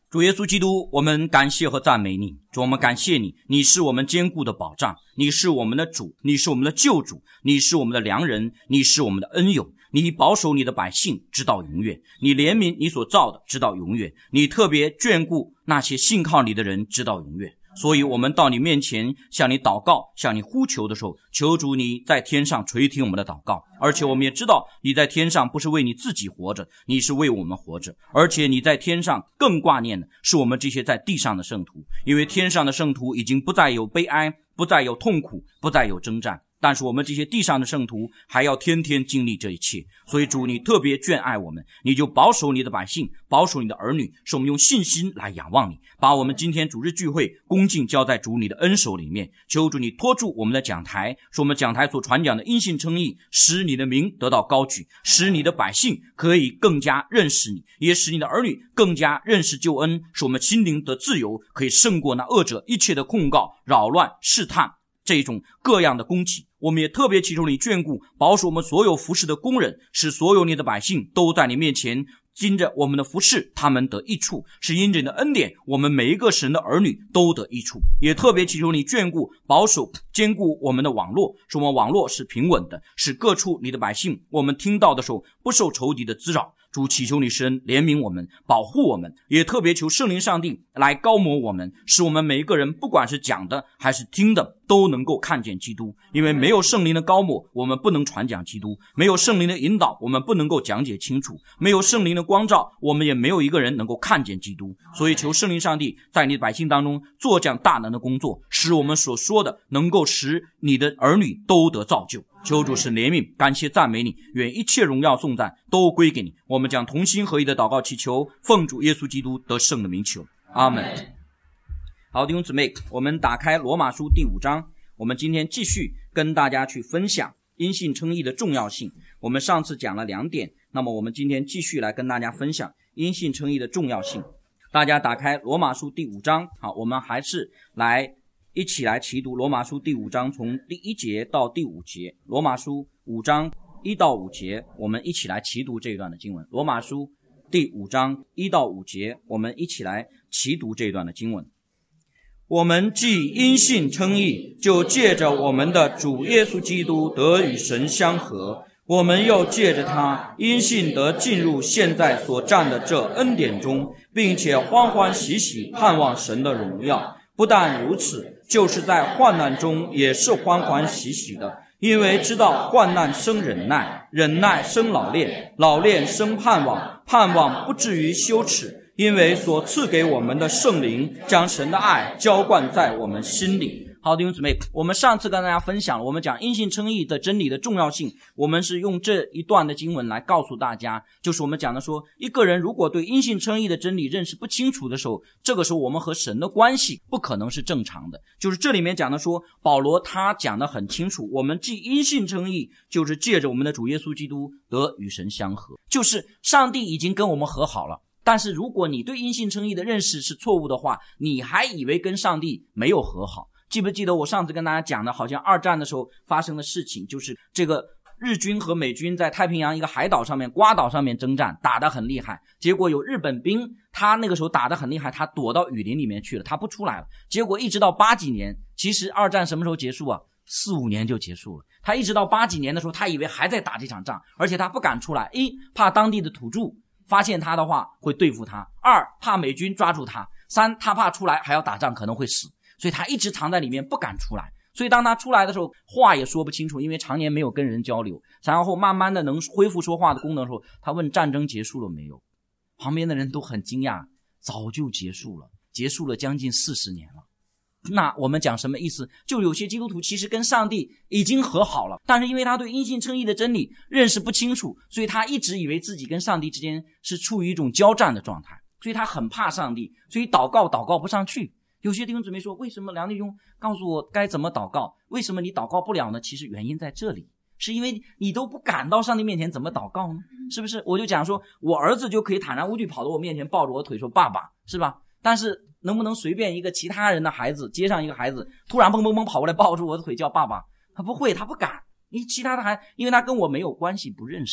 主耶稣基督，我们感谢和赞美你。主，我们感谢你，你是我们坚固的保障，你是我们的主，你是我们的救主，你是我们的良人，你是我们的恩友，你保守你的百姓直到永远，你怜悯你所造的直到永远，你特别眷顾那些信靠你的人直到永远。所以我们到你面前向你祷告，向你呼求的时候，求主你在天上垂听我们的祷告。而且我们也知道你在天上不是为你自己活着，你是为我们活着，而且你在天上更挂念的是我们这些在地上的圣徒，因为天上的圣徒已经不再有悲哀，不再有痛苦，不再有征战，但是我们这些地上的圣徒还要天天经历这一切。所以主，你特别眷爱我们，你就保守你的百姓，保守你的儿女，使我们用信心来仰望你，把我们今天主日聚会恭敬交在主你的恩手里面。求主你托住我们的讲台，使我们讲台所传讲的因信称义，使你的名得到高举，使你的百姓可以更加认识你，也使你的儿女更加认识救恩，使我们心灵得自由，可以胜过那恶者一切的控告、扰乱、试探这种各样的攻击。我们也特别祈求你眷顾保守我们所有服侍的工人，使所有你的百姓都在你面前因着我们的服侍他们得益处，是因着你的恩典我们每一个神的儿女都得益处。也特别祈求你眷顾保守坚固我们的网络，使我们网络是平稳的，使各处你的百姓我们听到的时候不受仇敌的滋扰。主，祈求你神怜悯我们，保护我们，也特别求圣灵上帝来高摩我们，使我们每一个人不管是讲的还是听的都能够看见基督。因为没有圣灵的高摩，我们不能传讲基督；没有圣灵的引导，我们不能够讲解清楚；没有圣灵的光照，我们也没有一个人能够看见基督。所以求圣灵上帝在你的百姓当中做这样大能的工作，使我们所说的能够使你的儿女都得造就。求主神怜悯，感谢赞美你，愿一切荣耀颂赞都归给你。我们将同心合一的祷告祈求，奉主耶稣基督得胜的名求，阿们。好，弟兄姊妹，我们打开罗马书第5章，我们今天继续跟大家去分享因信称义的重要性。我们上次讲了2点，那么我们今天继续来跟大家分享因信称义的重要性。大家打开罗马书第5章，好，我们还是一起来齐读罗马书第5章从第1节到第5节。罗马书5章1到5节，我们一起来齐读这一段的经文。罗马书第5章1到5节，我们一起来齐读这一段的经文。我们既因信称义，就借着我们的主耶稣基督得与神相合，我们又借着他因信得进入现在所占的这恩典中，并且欢欢喜喜盼望神的荣耀。不但如此，就是在患难中也是欢欢喜喜的，因为知道患难生忍耐，忍耐生老练，老练生盼望，盼望不至于羞耻，因为所赐给我们的圣灵将神的爱浇灌在我们心里。好，弟兄姊妹，我们上次跟大家分享了我们讲因信称义的真理的重要性，我们是用这一段的经文来告诉大家，就是我们讲的说，一个人如果对因信称义的真理认识不清楚的时候，这个时候我们和神的关系不可能是正常的。就是这里面讲的说，保罗他讲得很清楚，我们既因信称义，就是借着我们的主耶稣基督得与神相合，就是上帝已经跟我们和好了。但是如果你对因信称义的认识是错误的话，你还以为跟上帝没有和好。记不记得我上次跟大家讲的，好像2战的时候发生的事情，就是这个日军和美军在太平洋一个海岛上面瓜岛上面征战，打得很厉害，结果有日本兵，他那个时候打得很厉害，他躲到雨林里面去了，他不出来了。结果一直到80几年，其实2战什么时候结束啊？4、5年就结束了。他一直到80几年的时候，他以为还在打这场仗，而且他不敢出来，怕当地的土著发现他的话会对付他；2怕美军抓住他；3他怕出来还要打仗可能会死，所以他一直藏在里面不敢出来。所以当他出来的时候，话也说不清楚，因为常年没有跟人交流。然后慢慢的能恢复说话的功能的时候，他问战争结束了没有？旁边的人都很惊讶，早就结束了，结束了将近40年了。那我们讲什么意思？就有些基督徒其实跟上帝已经和好了，但是因为他对因信称义的真理认识不清楚，所以他一直以为自己跟上帝之间是处于一种交战的状态，所以他很怕上帝，所以祷告不上去。有些弟兄姊妹说，为什么梁弟兄告诉我该怎么祷告，为什么你祷告不了呢？其实原因在这里，是因为你都不敢到上帝面前怎么祷告呢？是不是？我就讲说，我儿子就可以坦然无惧跑到我面前抱着我腿说爸爸，是吧？但是能不能随便一个其他人的孩子，街上一个孩子突然蹦蹦蹦跑过来抱住我的腿叫爸爸？他不会，他不敢。你其他的孩子，因为他跟我没有关系，不认识，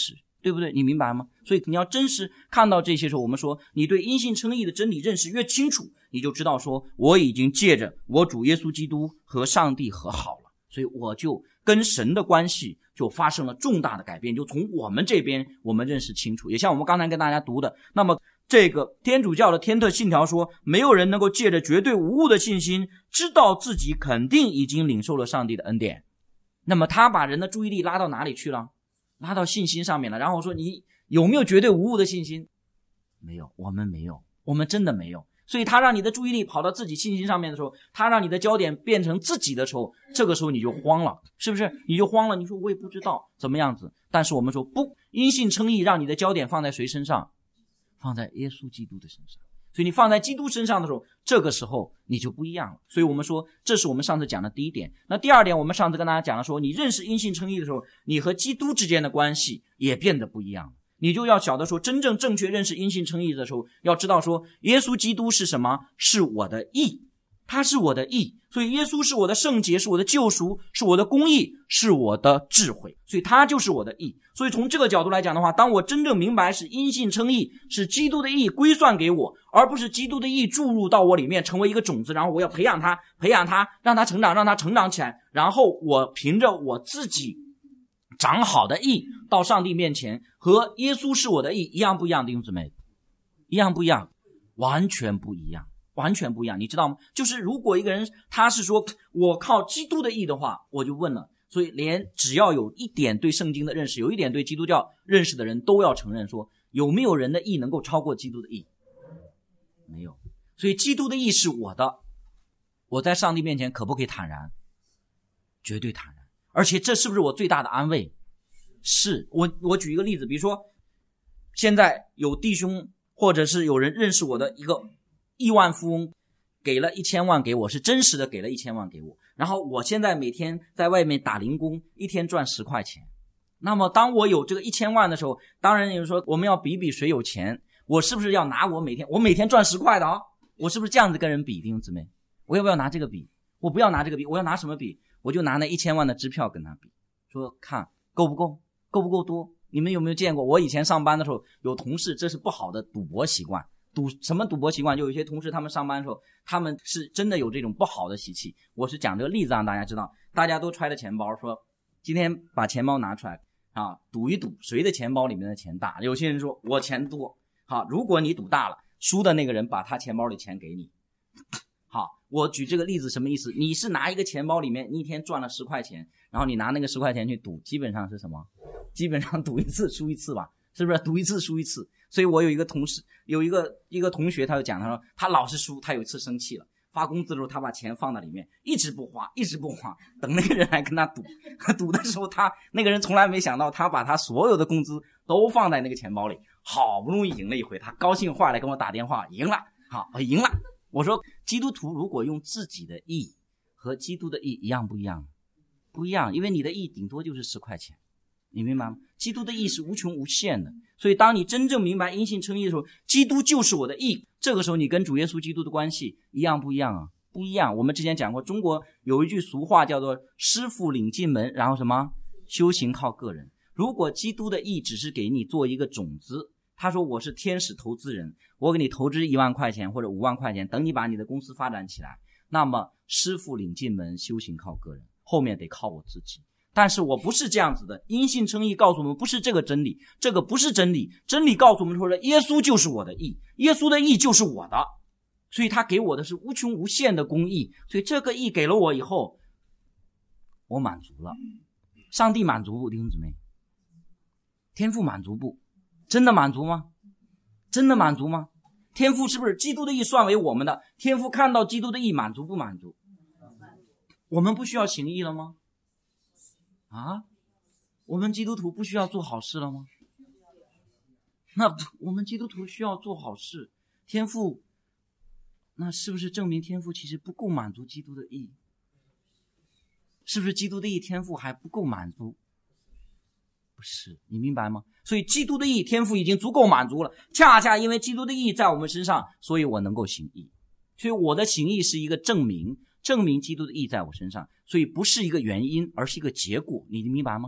对不对？你明白吗？所以你要真实看到这些时候，我们说你对因信称义的真理认识越清楚，你就知道说我已经借着我主耶稣基督和上帝和好了，所以我就跟神的关系就发生了重大的改变，就从我们这边我们认识清楚。也像我们刚才跟大家读的，那么这个天主教的天特信条说，没有人能够借着绝对无误的信心知道自己肯定已经领受了上帝的恩典。那么他把人的注意力拉到哪里去了？拉到信心上面了。然后说你有没有绝对无误的信心？没有，我们没有，我们真的没有。所以他让你的注意力跑到自己信心上面的时候，他让你的焦点变成自己的时候，这个时候你就慌了，是不是？你就慌了，你说我也不知道怎么样子。但是我们说不，因信称义让你的焦点放在谁身上？放在耶稣基督的身上。所以你放在基督身上的时候，这个时候你就不一样了。所以我们说这是我们上次讲的第一点。那第二点，我们上次跟大家讲了说，你认识因信称义的时候，你和基督之间的关系也变得不一样。你就要晓得说，真正正确认识因信称义的时候，要知道说耶稣基督是什么？是我的义，他是我的义。所以耶稣是我的圣洁，是我的救赎，是我的公义，是我的智慧，所以他就是我的义。所以从这个角度来讲的话，当我真正明白是因信称义，是基督的义归算给我，而不是基督的义注入到我里面成为一个种子，然后我要培养它，让它成长，让它成长起来，然后我凭着我自己长好的义到上帝面前，和耶稣是我的义一样不一样？弟兄姊妹，一样不一样？完全不一样，完全不一样。你知道吗？就是如果一个人他是说我靠基督的义的话，我就问了，所以连只要有一点对圣经的认识，有一点对基督教认识的人都要承认说，有没有人的义能够超过基督的义？没有。所以基督的义是我的，我在上帝面前可不可以坦然？绝对坦然。而且这是不是我最大的安慰？是。我举一个例子，比如说现在有弟兄或者是有人认识我的一个亿万富翁，给了1000万给我，是真实的给了1000万给我，然后我现在每天在外面打零工，一天赚10块钱。那么当我有这个1000万的时候，当然有人说我们要比比谁有钱，我是不是要拿我每天赚10块的啊？我是不是这样子跟人比？弟兄姊妹，我要不要拿这个比？我不要拿这个比，我要拿什么比？我就拿那1000万的支票跟他比，说看够不够，够不够多？你们有没有见过？我以前上班的时候，有同事，这是不好的赌博习惯。什么赌博习惯？就有一些同事他们上班的时候，他们是真的有这种不好的习气。我是讲这个例子让大家知道，大家都揣着钱包，说今天把钱包拿出来啊，赌一赌谁的钱包里面的钱大。有些人说我钱多，好，如果你赌大了，输的那个人把他钱包里钱给你。好，我举这个例子什么意思？你是拿一个钱包里面，你一天赚了10块钱，然后你拿那个10块钱去赌，基本上是什么？基本上赌一次输一次吧，是不是？赌一次输一次。所以我有一个同事，有一个同学，他就讲，他说他老是输，他有一次生气了，发工资的时候他把钱放在里面，一直不花，等那个人来跟他赌，赌的时候那个人从来没想到，他把他所有的工资都放在那个钱包里，好不容易赢了一回，他高兴坏了，跟我打电话，赢了，好，我赢了。我说基督徒如果用自己的义和基督的义一样不一样？不一样，因为你的义顶多就是10块钱，你明白吗？基督的义是无穷无限的。所以当你真正明白因信称义的时候，基督就是我的义，这个时候你跟主耶稣基督的关系一样不一样啊？不一样。我们之前讲过，中国有一句俗话叫做师傅领进门，然后什么？修行靠个人。如果基督的义只是给你做一个种子，他说我是天使投资人，我给你投资1万块钱或者5万块钱，等你把你的公司发展起来，那么师傅领进门，修行靠个人，后面得靠我自己。但是我不是这样子的，因信称义告诉我们不是这个真理，这个不是真理。真理告诉我们说耶稣就是我的义，耶稣的义就是我的，所以他给我的是无穷无限的公义，所以这个义给了我以后，我满足了。上帝满足不？弟兄姊妹，天父满足不？真的满足吗？真的满足吗？天父是不是基督的义算为我们的？天父看到基督的义满足不满足？我们不需要行义了吗？啊，我们基督徒不需要做好事了吗？那我们基督徒需要做好事，天父，那是不是证明天父其实不够满足基督的义？是不是基督的义天父还不够满足？不是，你明白吗？所以基督的义天父已经足够满足了，恰恰因为基督的义在我们身上，所以我能够行义。所以我的行义是一个证明基督的义在我身上，所以不是一个原因，而是一个结果。你明白吗？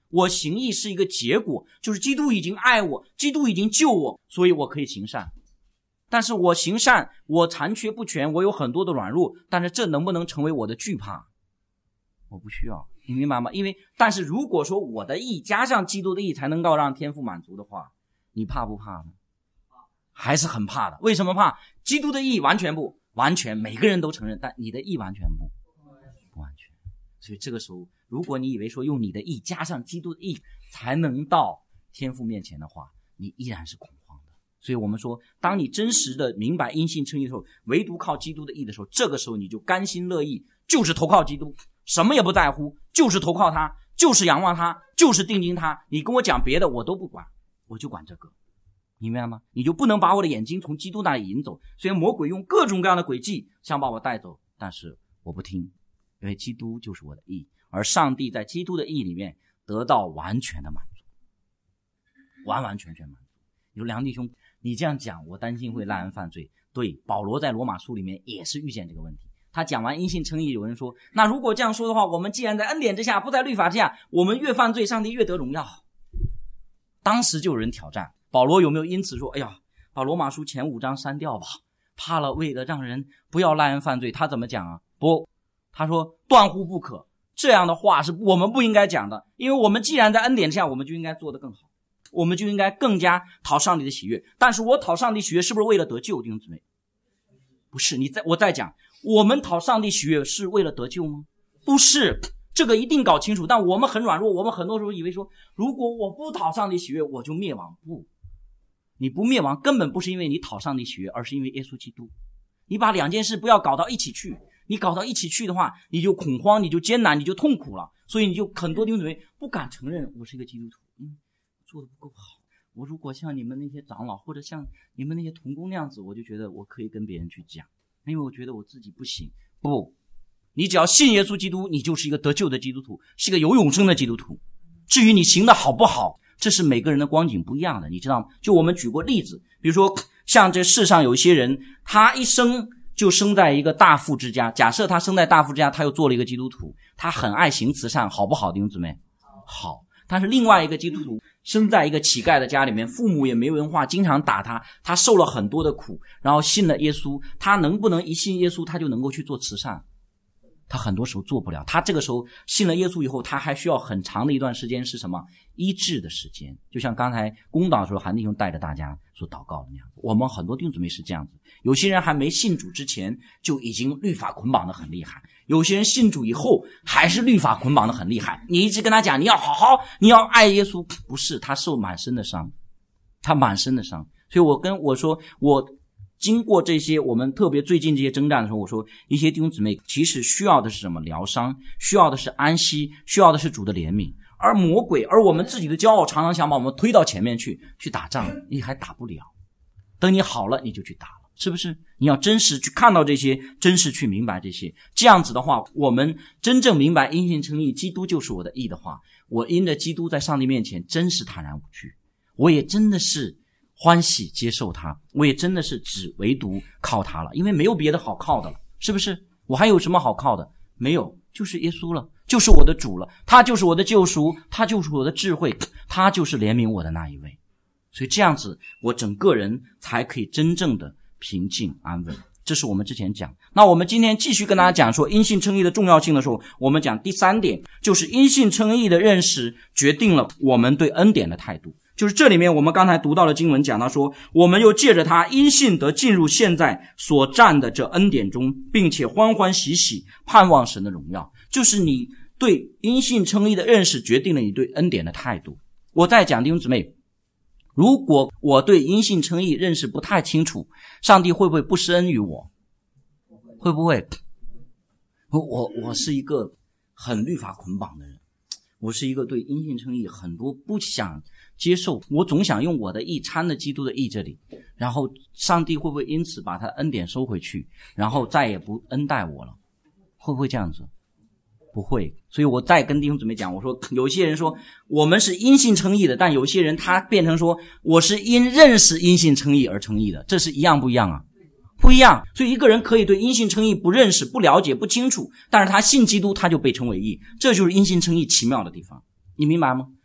我行义是一个结果，就是基督已经爱我，基督已经救我，所以我可以行善。但是我行善，我残缺不全，我有很多的软弱，但是这能不能成为我的惧怕？我不需要，你明白吗？但是如果说我的义加上基督的义才能够让天父满足的话，你怕不怕呢？还是很怕的。为什么怕？基督的义完全不完全，每个人都承认，但你的义完全不完全。所以这个时候，如果你以为说用你的义加上基督的义才能到天父面前的话，你依然是恐慌的。所以我们说，当你真实的明白因信称义的时候，唯独靠基督的义的时候，这个时候你就甘心乐意，就是投靠基督，什么也不在乎，就是投靠他，就是仰望他，就是定睛他。你跟我讲别的我都不管，我就管这个。你明白吗？你就不能把我的眼睛从基督那里引走。虽然魔鬼用各种各样的诡计想把我带走，但是我不听，因为基督就是我的义，而上帝在基督的义里面得到完全的满足，完完全全满足。你说梁弟兄，你这样讲我担心会滥人犯罪。对，保罗在罗马书里面也是遇见这个问题。他讲完因信称义，有人说，那如果这样说的话，我们既然在恩典之下，不在律法之下，我们越犯罪上帝越得荣耀。当时就有人挑战保罗，有没有因此说，哎呀，把罗马书前5章删掉吧，怕了为了让人不要滥人犯罪。他怎么讲啊？不，他说断乎不可，这样的话是我们不应该讲的，因为我们既然在恩典之下，我们就应该做得更好，我们就应该更加讨上帝的喜悦。但是我讨上帝喜悦是不是为了得救，弟兄姊妹？不是。我再讲，我们讨上帝喜悦是为了得救吗？不是，这个一定搞清楚。但我们很软弱，我们很多时候以为说，如果我不讨上帝喜悦，我就灭亡。不，你不灭亡根本不是因为你讨上帝喜悦，而是因为耶稣基督。你把两件事不要搞到一起去，你搞到一起去的话，你就恐慌，你就艰难，你就痛苦了。所以你就很多弟兄姊妹不敢承认我是一个基督徒，做得不够好。我如果像你们那些长老或者像你们那些同工那样子，我就觉得我可以跟别人去讲，因为我觉得我自己不行。不，你只要信耶稣基督，你就是一个得救的基督徒，是一个有永生的基督徒。至于你行的好不好，这是每个人的光景不一样的，你知道吗？就我们举过例子，比如说像这世上有一些人，他一生就生在一个大富之家，假设他生在大富之家，他又做了一个基督徒，他很爱行慈善，好不好，弟兄姊妹？好。但是另外一个基督徒生在一个乞丐的家里面，父母也没文化，经常打他，他受了很多的苦，然后信了耶稣，他能不能一信耶稣他就能够去做慈善？他很多时候做不了。他这个时候信了耶稣以后，他还需要很长的一段时间是什么？医治的时间。就像刚才公祷的时候，韩弟兄带着大家所祷告的那样，我们很多弟兄姊妹是这样子，有些人还没信主之前就已经律法捆绑的很厉害，有些人信主以后还是律法捆绑的很厉害。你一直跟他讲你要好好，你要爱耶稣，不是，他受满身的伤，他满身的伤。所以我说我经过这些我们特别最近这些征战的时候，我说一些弟兄姊妹其实需要的是什么？疗伤，需要的是安息，需要的是主的怜悯。而魔鬼，而我们自己的骄傲常常想把我们推到前面去打仗，你还打不了，等你好了你就去打了，是不是？你要真实去看到这些，真实去明白这些，这样子的话，我们真正明白因信称义，基督就是我的义的话，我因着基督在上帝面前真是坦然无惧，我也真的是欢喜接受他，我也真的是只唯独靠他了，因为没有别的好靠的了，是不是？我还有什么好靠的？没有，就是耶稣了，就是我的主了，他就是我的救赎，他就是我的智慧，他就是怜悯我的那一位。所以这样子我整个人才可以真正的平静安稳。这是我们之前讲。那我们今天继续跟大家讲说因信称义的重要性的时候，我们讲第3点，就是因信称义的认识决定了我们对恩典的态度。就是这里面我们刚才读到的经文讲到说，我们又借着他因信得进入现在所占的这恩典中，并且欢欢喜喜盼望神的荣耀。就是你对因信称义的认识决定了你对恩典的态度。我再讲弟兄姊妹，如果我对因信称义认识不太清楚，上帝会不会不施恩于我？会不会？我是一个很律法捆绑的人，我是一个对因信称义很多不想接受，我总想用我的义掺了基督的义这里，然后上帝会不会因此把他恩典收回去，然后再也不恩待我了？会不会这样子？不会。所以我再跟弟兄姊妹讲，我说有些人说我们是因信称义的，但有些人他变成说我是因认识因信称义而称义的，这是一样不一样啊？不一样。所以一个人可以对因信称义不认识、不了解、不清楚，但是他信基督他就被称为义，这就是因信称义奇妙的地方，你明白吗？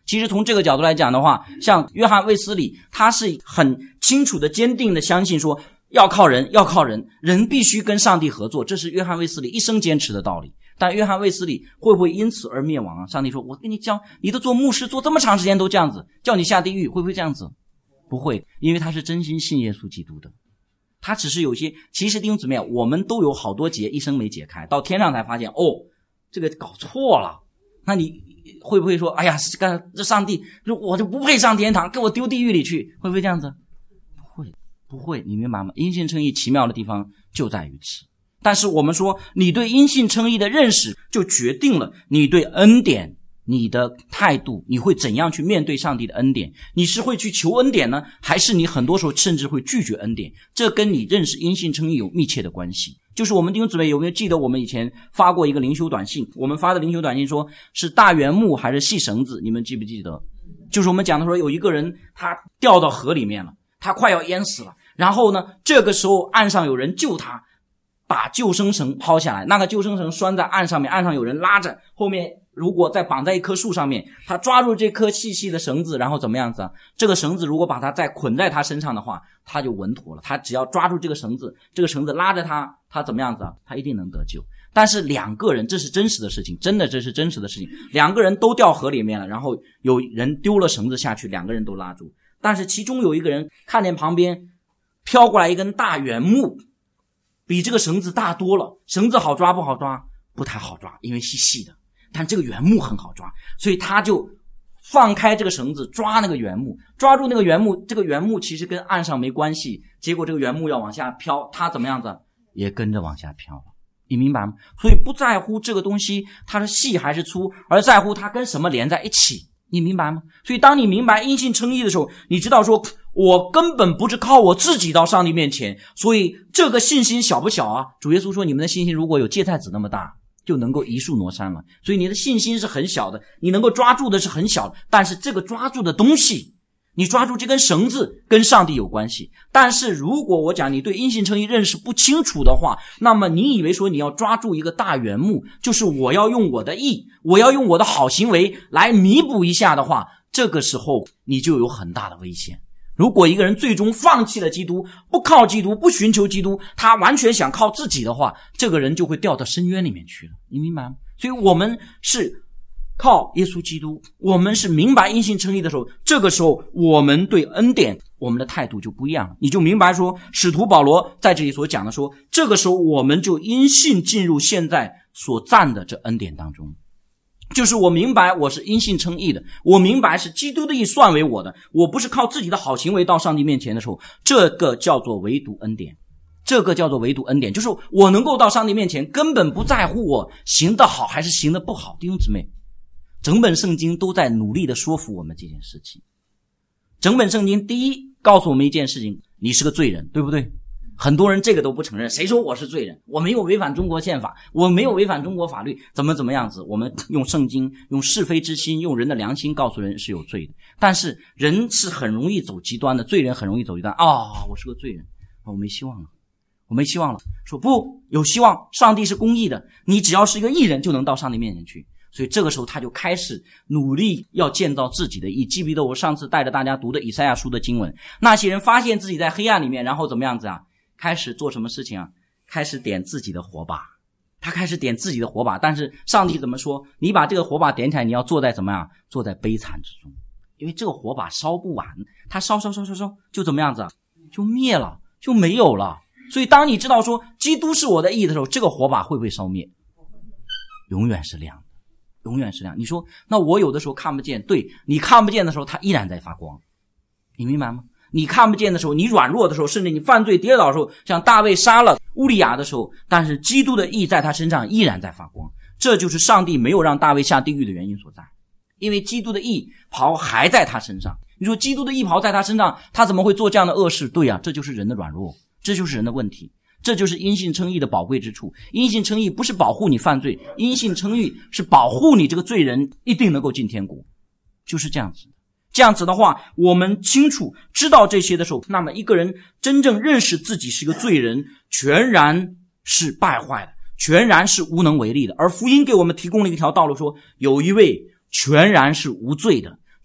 其实从这个角度来讲的话，像约翰卫斯理，他是很清楚的坚定的相信说要靠人，人必须跟上帝合作，这是约翰卫斯理一生坚持的道理。但约翰卫斯理会不会因此而灭亡啊？上帝说我跟你讲，你都做牧师做这么长时间都这样子，叫你下地狱，会不会这样子？不会，因为他是真心信耶稣基督的。他只是有些，其实弟兄姊妹，我们都有好多结一生没解开，到天上才发现这个搞错了。那你会不会说，哎呀，这上帝我就不配上天堂，给我丢地狱里去，会不会这样子？不会，你明白吗？因信称义奇妙的地方就在于此。但是我们说，你对因信称义的认识就决定了你对恩典你的态度，你会怎样去面对上帝的恩典？你是会去求恩典呢，还是你很多时候甚至会拒绝恩典？这跟你认识因信称义有密切的关系。就是我们弟兄姊妹有没有记得我们以前发过一个灵修短信？我们发的灵修短信说是大圆木还是细绳子，你们记不记得？就是我们讲的说有一个人他掉到河里面了，他快要淹死了，然后呢这个时候岸上有人救他，把救生绳抛下来，那个救生绳拴在岸上面，岸上有人拉着，后面如果再绑在一棵树上面，他抓住这颗细细的绳子，然后怎么样子啊？这个绳子如果把它再捆在他身上的话，他就稳妥了。他只要抓住这个绳子，这个绳子拉着他怎么样子啊？他一定能得救。但是两个人，这是真实的事情，真的这是真实的事情，两个人都掉河里面了，然后有人丢了绳子下去，两个人都拉住。但是其中有一个人看见旁边飘过来一根大圆木，比这个绳子大多了。绳子好抓不好抓？不太好抓，因为细细的。但这个圆木很好抓，所以他就放开这个绳子抓那个圆木，抓住那个圆木，这个圆木其实跟岸上没关系，结果这个圆木要往下飘，他怎么样子也跟着往下飘了。你明白吗？所以不在乎这个东西它是细还是粗，而在乎它跟什么连在一起。你明白吗？所以当你明白因信称义的时候，你知道说我根本不是靠我自己到上帝面前，所以这个信心小不小啊？主耶稣说你们的信心如果有芥菜籽那么大，就能够移树挪山了。所以你的信心是很小的，你能够抓住的是很小的，但是这个抓住的东西，你抓住这根绳子跟上帝有关系。但是如果我讲你对因信称义认识不清楚的话，那么你以为说你要抓住一个大圆木，就是我要用我的义，我要用我的好行为来弥补一下的话，这个时候你就有很大的危险。如果一个人最终放弃了基督，不靠基督，不寻求基督，他完全想靠自己的话，这个人就会掉到深渊里面去了。你明白吗？所以我们是靠耶稣基督，我们是明白因信称义的时候，这个时候我们对恩典我们的态度就不一样了。你就明白说使徒保罗在这里所讲的说，这个时候我们就因信进入现在所占的这恩典当中。就是我明白我是因信称义的，我明白是基督的义算为我的，我不是靠自己的好行为到上帝面前的时候，这个叫做唯独恩典。这个叫做唯独恩典，就是我能够到上帝面前，根本不在乎我行得好还是行得不好。弟兄姊妹，整本圣经都在努力的说服我们这件事情。整本圣经第一告诉我们一件事情，你是个罪人，对不对？很多人这个都不承认，谁说我是罪人？我没有违反中国宪法，我没有违反中国法律，怎么样子？我们用圣经，用是非之心，用人的良心告诉人是有罪的。但是人是很容易走极端的，罪人很容易走极端。我是个罪人，我没希望了，我没希望了。说不，有希望，上帝是公义的，你只要是一个义人就能到上帝面前去。所以这个时候他就开始努力要建造自己的义。记不记得我上次带着大家读的以赛亚书的经文？那些人发现自己在黑暗里面，然后怎么样子啊？开始做什么事情啊？开始点自己的火把。他开始点自己的火把，但是上帝怎么说？你把这个火把点起来，你要坐在怎么样？坐在悲惨之中。因为这个火把烧不完，它烧就怎么样子啊？就灭了，就没有了。所以当你知道说基督是我的义的时候，这个火把会不会烧灭？永远是亮的，永远是亮。你说那我有的时候看不见，对，你看不见的时候它依然在发光。你明白吗？你看不见的时候，你软弱的时候，甚至你犯罪跌倒的时候，像大卫杀了乌利亚的时候，但是基督的义在他身上依然在发光。这就是上帝没有让大卫下地狱的原因所在，因为基督的义袍还在他身上。你说基督的义袍在他身上，他怎么会做这样的恶事？对啊，这就是人的软弱，这就是人的问题，这就是因信称义的宝贵之处。因信称义不是保护你犯罪，因信称义是保护你这个罪人一定能够进天国，就是这样子。这样子的话，我们清楚知道这些的时候，那么一个人真正认识自己是个罪人，全然是败坏的，全然是无能为力的。而福音给我们提供了一条道路，说有一位全然是无罪的，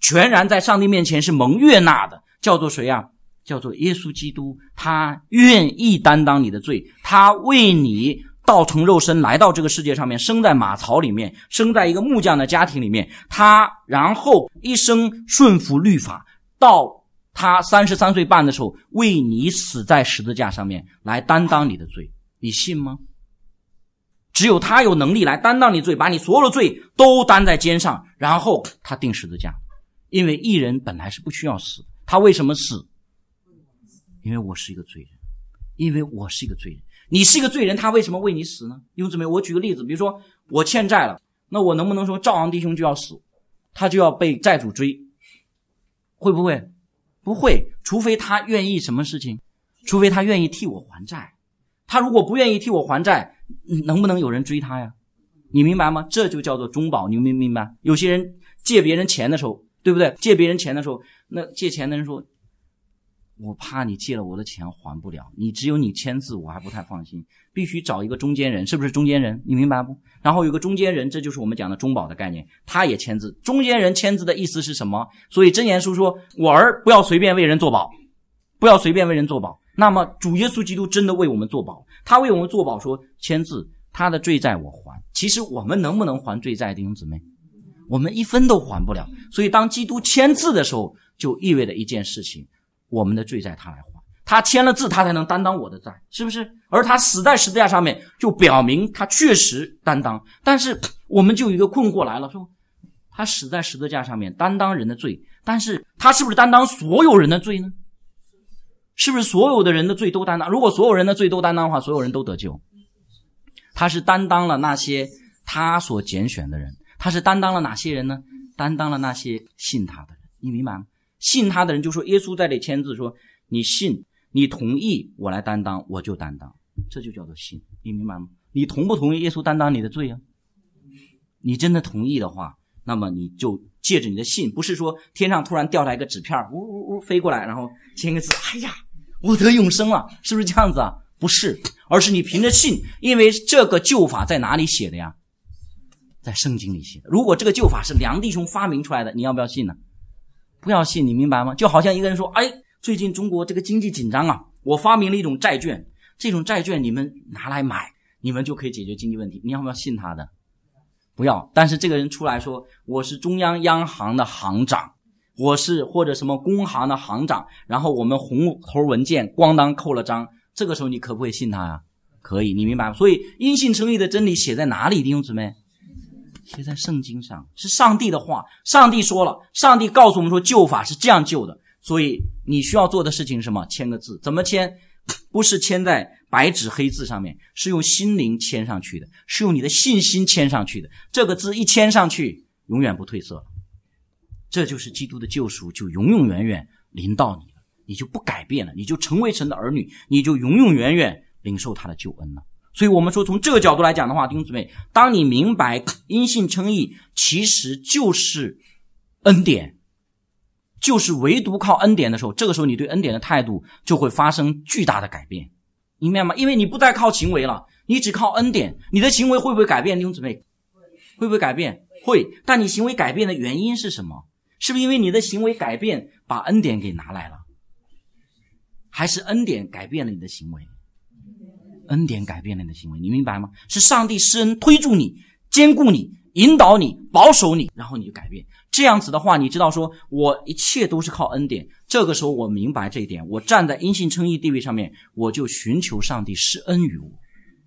全然在上帝面前是蒙悦纳的，叫做谁啊？叫做耶稣基督。他愿意担当你的罪，他为你道成肉身来到这个世界上面，生在马槽里面，生在一个木匠的家庭里面，他然后一生顺服律法，到他33岁半的时候为你死在十字架上面来担当你的罪。你信吗？只有他有能力来担当你罪，把你所有的罪都担在肩上，然后他钉十字架。因为义人本来是不需要死，他为什么死？因为我是一个罪人，因为我是一个罪人。你是一个罪人，他为什么为你死呢？弟兄姊妹，我举个例子，比如说我欠债了，那我能不能说赵昂弟兄就要死，他就要被债主追？会不会？不会，除非他愿意什么事情？除非他愿意替我还债。他如果不愿意替我还债，能不能有人追他呀？你明白吗？这就叫做中保，你明白？有些人借别人钱的时候，对不对？借别人钱的时候，那借钱的人说，我怕你借了我的钱还不了，你只有你签字我还不太放心，必须找一个中间人，是不是中间人？你明白不？然后有个中间人，这就是我们讲的中保的概念，他也签字。中间人签字的意思是什么？所以箴言书说，我儿不要随便为人作保，不要随便为人作保。那么主耶稣基督真的为我们作保，他为我们作保说签字，他的罪债我还。其实我们能不能还罪债，弟兄姊妹？我们一分都还不了。所以当基督签字的时候，就意味着一件事情，我们的罪债他来还，他签了字，他才能担当我的债，是不是？而他死在十字架上面，就表明他确实担当。但是我们就有一个困惑来了，说他死在十字架上面担当人的罪，但是他是不是担当所有人的罪呢？是不是所有的人的罪都担当？如果所有人的罪都担当的话，所有人都得救。他是担当了那些他所拣选的人。他是担当了哪些人呢？担当了那些信他的人。你明白吗？信他的人就说，耶稣在这里签字说，你信，你同意我来担当，我就担当。这就叫做信。你明白吗？你同不同意耶稣担当你的罪啊？你真的同意的话，那么你就借着你的信，不是说天上突然掉下来一个纸片，呜呜呜飞过来，然后签个字，哎呀，我得永生了，是不是这样子啊？不是，而是你凭着信，因为这个救法在哪里写的呀？在圣经里写的。如果这个救法是梁弟兄发明出来的，你要不要信呢？不要信，你明白吗？就好像一个人说，哎，最近中国这个经济紧张啊，我发明了一种债券，这种债券你们拿来买，你们就可以解决经济问题。你要不要信他的？不要。但是这个人出来说，我是中央央行的行长，我是或者什么工行的行长，然后我们红头文件咣当扣了章，这个时候你可不可以信他呀？可以，你明白吗？所以因信称义的真理写在哪里，弟兄姊妹？写在圣经上，是上帝的话，上帝说了，上帝告诉我们说救法是这样救的。所以你需要做的事情是什么？签个字。怎么签？不是签在白纸黑字上面，是用心灵签上去的，是用你的信心签上去的。这个字一签上去，永远不褪色了。这就是基督的救赎，就永永远远临到你了，你就不改变了，你就成为神的儿女，你就永永远远领受他的救恩了。所以我们说从这个角度来讲的话，弟兄姊妹，当你明白因信称义其实就是恩典，就是唯独靠恩典的时候，这个时候你对恩典的态度就会发生巨大的改变。你明白吗？因为你不再靠行为了，你只靠恩典。你的行为会不会改变，弟兄姊妹？会不会改变？会。但你行为改变的原因是什么？是不是因为你的行为改变把恩典给拿来了？还是恩典改变了你的行为？恩典改变了你的行为，你明白吗？是上帝施恩推住你，坚固你，引导你，保守你，然后你就改变。这样子的话，你知道说我一切都是靠恩典。这个时候我明白这一点，我站在因信称义地位上面，我就寻求上帝施恩于我，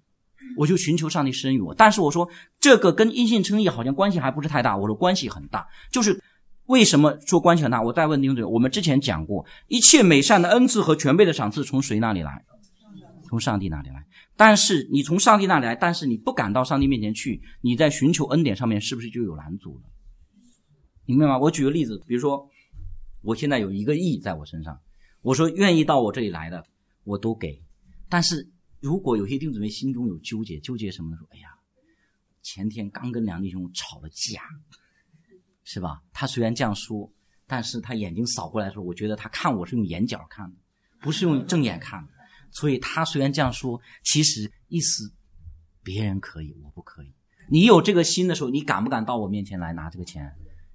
但是我说这个跟因信称义好像关系还不是太大。我说关系很大，就是为什么说关系很大？我再问弟兄姊妹，我们之前讲过，一切美善的恩赐和全备的赏赐从谁那里来？从上帝那里来。但是你从上帝那里来，但是你不敢到上帝面前去，你在寻求恩典上面是不是就有拦阻了？明白吗？我举个例子，比如说我现在有1个亿在我身上，我说愿意到我这里来的我都给。但是如果有些弟兄姊妹心中有纠结什么呢？说哎呀，前天刚跟梁弟兄吵了架，是吧？他虽然这样说，但是他眼睛扫过来的时候，我觉得他看我是用眼角看的，不是用正眼看的。所以他虽然这样说，其实意思别人可以，我不可以。你有这个心的时候，你敢不敢到我面前来拿这个钱？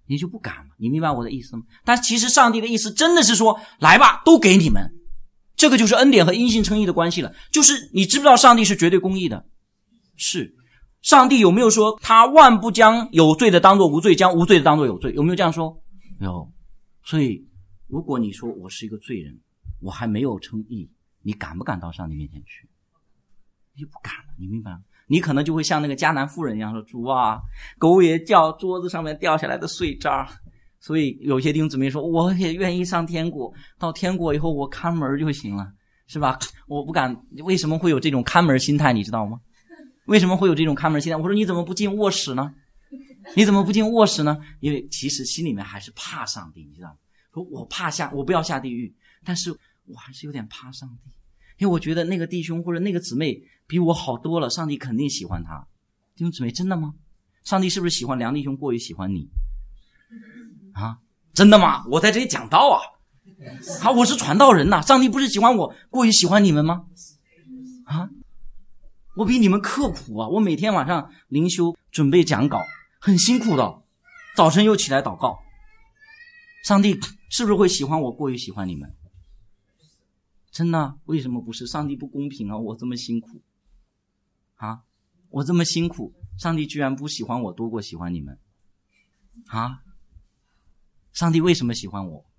你就不敢了。你明白我的意思吗？但其实上帝的意思真的是说，来吧，都给你们。这个就是恩典和因信称义的关系了。就是你知不知道上帝是绝对公义的？是。上帝有没有说他万不将有罪的当作无罪，将无罪的当作有罪？有没有这样说？有。所以如果你说我是一个罪人，我还没有称义，你敢不敢到上帝面前去？你就不敢了，你明白吗？你可能就会像那个迦南妇人一样说，主啊，狗也叫桌子上面掉下来的碎渣。所以有些弟兄姊妹说，我也愿意上天国，到天国以后我看门就行了，是吧？我不敢。为什么会有这种看门心态，你知道吗？为什么会有这种看门心态？我说你怎么不进卧室呢？你怎么不进卧室呢？因为其实心里面还是怕上帝，你知道吗？说我不要下地狱，但是我还是有点怕上帝，因为我觉得那个弟兄或者那个姊妹比我好多了，上帝肯定喜欢他。弟兄姊妹，真的吗？上帝是不是喜欢梁弟兄过于喜欢你啊？真的吗？我在这里讲道啊，我是传道人呐，上帝不是喜欢我过于喜欢你们吗？啊，我比你们刻苦啊，我每天晚上灵修准备讲稿，很辛苦的，早晨又起来祷告。上帝是不是会喜欢我过于喜欢你们？真的？为什么不是？上帝不公平啊，我这么辛苦啊，我这么辛苦，上帝居然不喜欢我多过喜欢你们啊？上帝为什么喜欢我？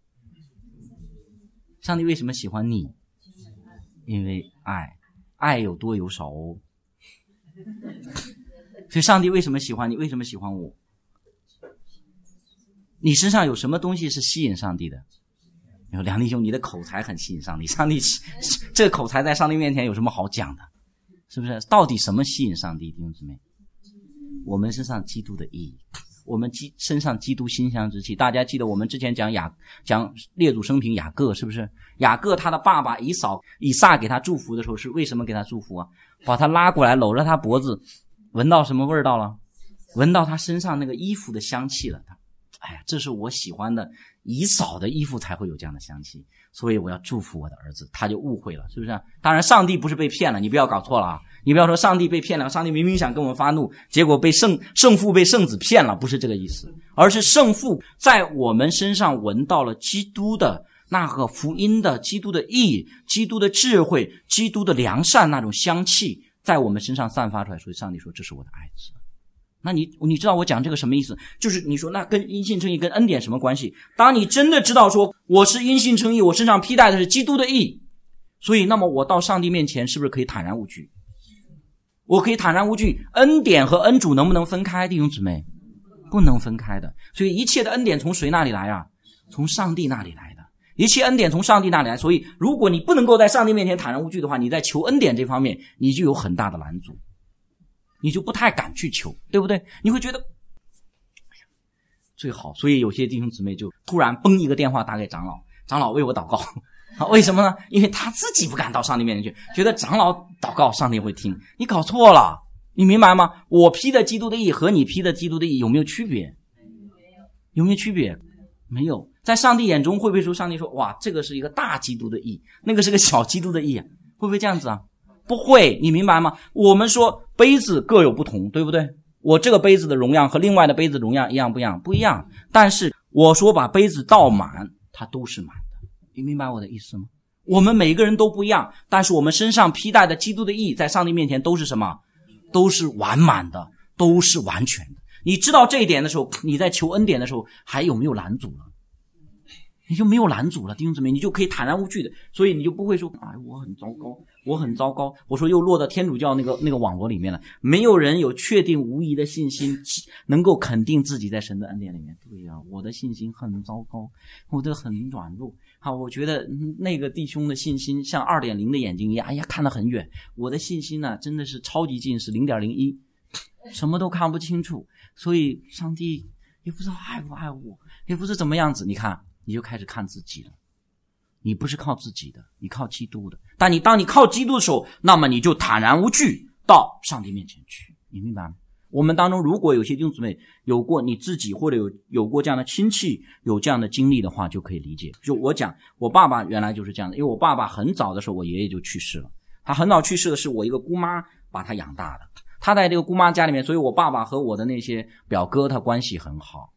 上帝为什么喜欢你？因为爱有多有少哦。所以上帝为什么喜欢你？为什么喜欢我？你身上有什么东西是吸引上帝的？梁弟兄，你的口才很吸引上帝。上帝这个口才在上帝面前有什么好讲的？是不是？到底什么吸引上帝？弟兄姊妹，我们身上基督的义，我们身上基督馨香之气。大家记得我们之前讲列祖生平雅各，是不是？雅各他的爸爸以撒给他祝福的时候，是为什么给他祝福啊？把他拉过来，搂着他脖子，闻到什么味道了？闻到他身上那个衣服的香气了。哎呀，这是我喜欢的以扫的衣服才会有这样的香气，所以我要祝福我的儿子。他就误会了，是不是？当然上帝不是被骗了，你不要搞错了啊！你不要说上帝被骗了，上帝明明想跟我们发怒，结果被圣父被圣子骗了，不是这个意思，而是圣父在我们身上闻到了基督的那个福音的基督的义、基督的智慧、基督的良善那种香气在我们身上散发出来，所以上帝说这是我的爱子。那你知道我讲这个什么意思？就是你说那跟因信称义跟恩典什么关系？当你真的知道说我是因信称义，我身上披戴的是基督的义，所以那么我到上帝面前是不是可以坦然无惧？我可以坦然无惧。恩典和恩主能不能分开？弟兄姊妹，不能分开的。所以一切的恩典从谁那里来啊？从上帝那里来的。一切恩典从上帝那里来，所以如果你不能够在上帝面前坦然无惧的话，你在求恩典这方面你就有很大的拦阻，你就不太敢去求，对不对？你会觉得最好。所以有些弟兄姊妹就突然崩一个电话打给长老，长老为我祷告。为什么呢？因为他自己不敢到上帝面前去，觉得长老祷告上帝会听。你搞错了，你明白吗？我披的基督的义和你披的基督的义有没有区别？有没有区别？没有。在上帝眼中会不会说上帝说哇这个是一个大基督的义，那个是个小基督的义啊？会不会这样子啊？不会，你明白吗？我们说杯子各有不同，对不对？我这个杯子的容量和另外的杯子容量一样不一样？不一样。但是我说把杯子倒满，它都是满的。你明白我的意思吗？我们每个人都不一样，但是我们身上披戴的基督的义在上帝面前都是什么？都是完满的，都是完全的。你知道这一点的时候，你在求恩典的时候还有没有拦阻了？你就没有拦阻了，弟兄姊妹，你就可以坦然无惧的。所以你就不会说哎，我很糟糕，我很糟糕。我说又落到天主教那个网络里面了。没有人有确定无疑的信心能够肯定自己在神的恩典里面。对呀，我的信心很糟糕，我的很软弱。好，我觉得那个弟兄的信心像 2.0 的眼睛一样，哎呀看得很远。我的信心呢真的是超级近视 0.01， 什么都看不清楚。所以上帝也不知道爱不爱我，也不是怎么样子。你看你就开始看自己了，你不是靠自己的，你靠基督的。但当你靠基督的时候，那么你就坦然无惧到上帝面前去，你明白吗？我们当中如果有些弟兄姊妹有过你自己或者有过这样的亲戚有这样的经历的话，就可以理解。就我讲我爸爸原来就是这样的，因为我爸爸很早的时候我爷爷就去世了，他很早去世的是我一个姑妈把他养大的，他在这个姑妈家里面，所以我爸爸和我的那些表哥他关系很好。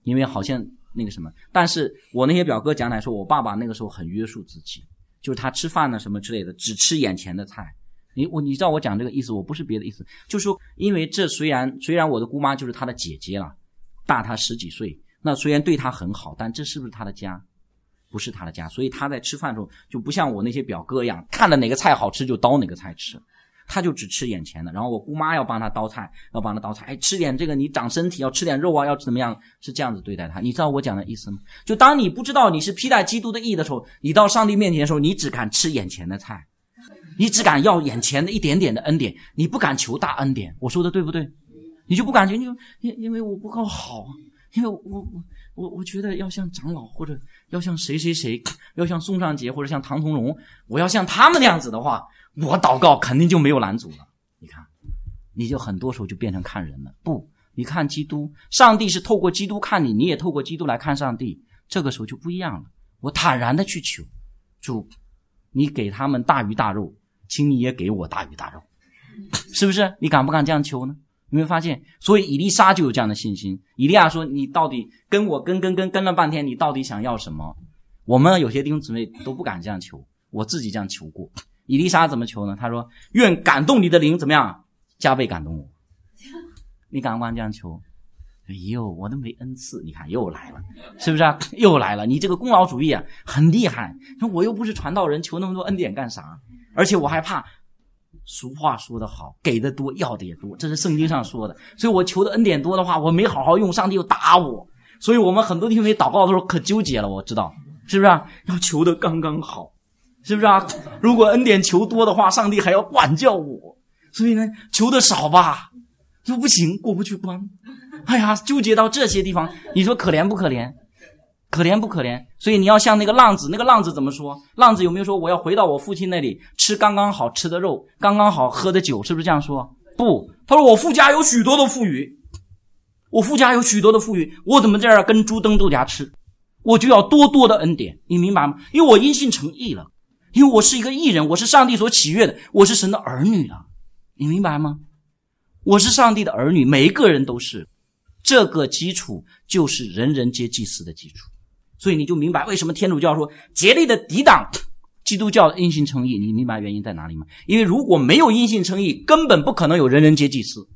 因为好像那个什么。但是我那些表哥讲来说，我爸爸那个时候很约束自己，就是他吃饭呢什么之类的，只吃眼前的菜。你知道我讲这个意思，我不是别的意思，就是说，因为这虽然我的姑妈就是他的姐姐了，大他10几岁，那虽然对他很好，但这是不是他的家？不是他的家，所以他在吃饭的时候就不像我那些表哥一样，看了哪个菜好吃就刀哪个菜吃，他就只吃眼前的。然后我姑妈要帮他刀菜，吃点这个你长身体，要吃点肉啊，要怎么样，是这样子对待他。你知道我讲的意思吗？就当你不知道你是披戴基督的义的时候，你到上帝面前的时候，你只敢吃眼前的菜，你只敢要眼前的一点点的恩典，你不敢求大恩典。我说的对不对？你就不敢求，因为我不够好，因为我觉得要像长老，或者要像谁，要像宋尚杰或者像唐同荣，我要像他们那样子的话，我祷告肯定就没有拦阻了。你看，你就很多时候就变成看人了。不，你看基督，上帝是透过基督看你，你也透过基督来看上帝，这个时候就不一样了。我坦然的去求主，你给他们大鱼大肉，请你也给我大鱼大肉，是不是？你敢不敢这样求呢？你会发现，所以以利沙就有这样的信心。以利亚说，你到底跟我跟了半天，你到底想要什么？我们有些弟兄姊妹都不敢这样求，我自己这样求过。以利沙怎么求呢？他说，愿感动你的灵怎么样？加倍感动我。你敢不敢这样求？哎呦，我都没恩赐，你看又来了，是不是啊？又来了，你这个功劳主义啊很厉害，我又不是传道人，求那么多恩典干啥？而且我还怕，俗话说得好，给的多要的也多，这是圣经上说的。所以我求的恩典多的话，我没好好用，上帝又打我。所以我们很多弟兄姊妹祷告的时候可纠结了，我知道，是不是啊？要求的刚刚好，是不是啊？如果恩典求多的话，上帝还要管教我，所以呢，求的少吧，就不行，过不去关。哎呀，纠结到这些地方，你说可怜不可怜？可怜不可怜？所以你要像那个浪子，那个浪子怎么说？浪子有没有说我要回到我父亲那里吃刚刚好吃的肉，刚刚好喝的酒，是不是这样说？不，他说我父家有许多的富裕，我父家有许多的富裕，我怎么在这儿跟猪蹬豆荚吃？我就要多多的恩典，你明白吗？因为我因信成义了，因为我是一个义人，我是上帝所喜悦的，我是神的儿女了，你明白吗？我是上帝的儿女，每一个人都是。这个基础就是人人皆祭司的基础。所以你就明白为什么天主教说竭力的抵挡基督教的因信称义，你明白原因在哪里吗？因为如果没有因信称义，根本不可能有人人皆祭司。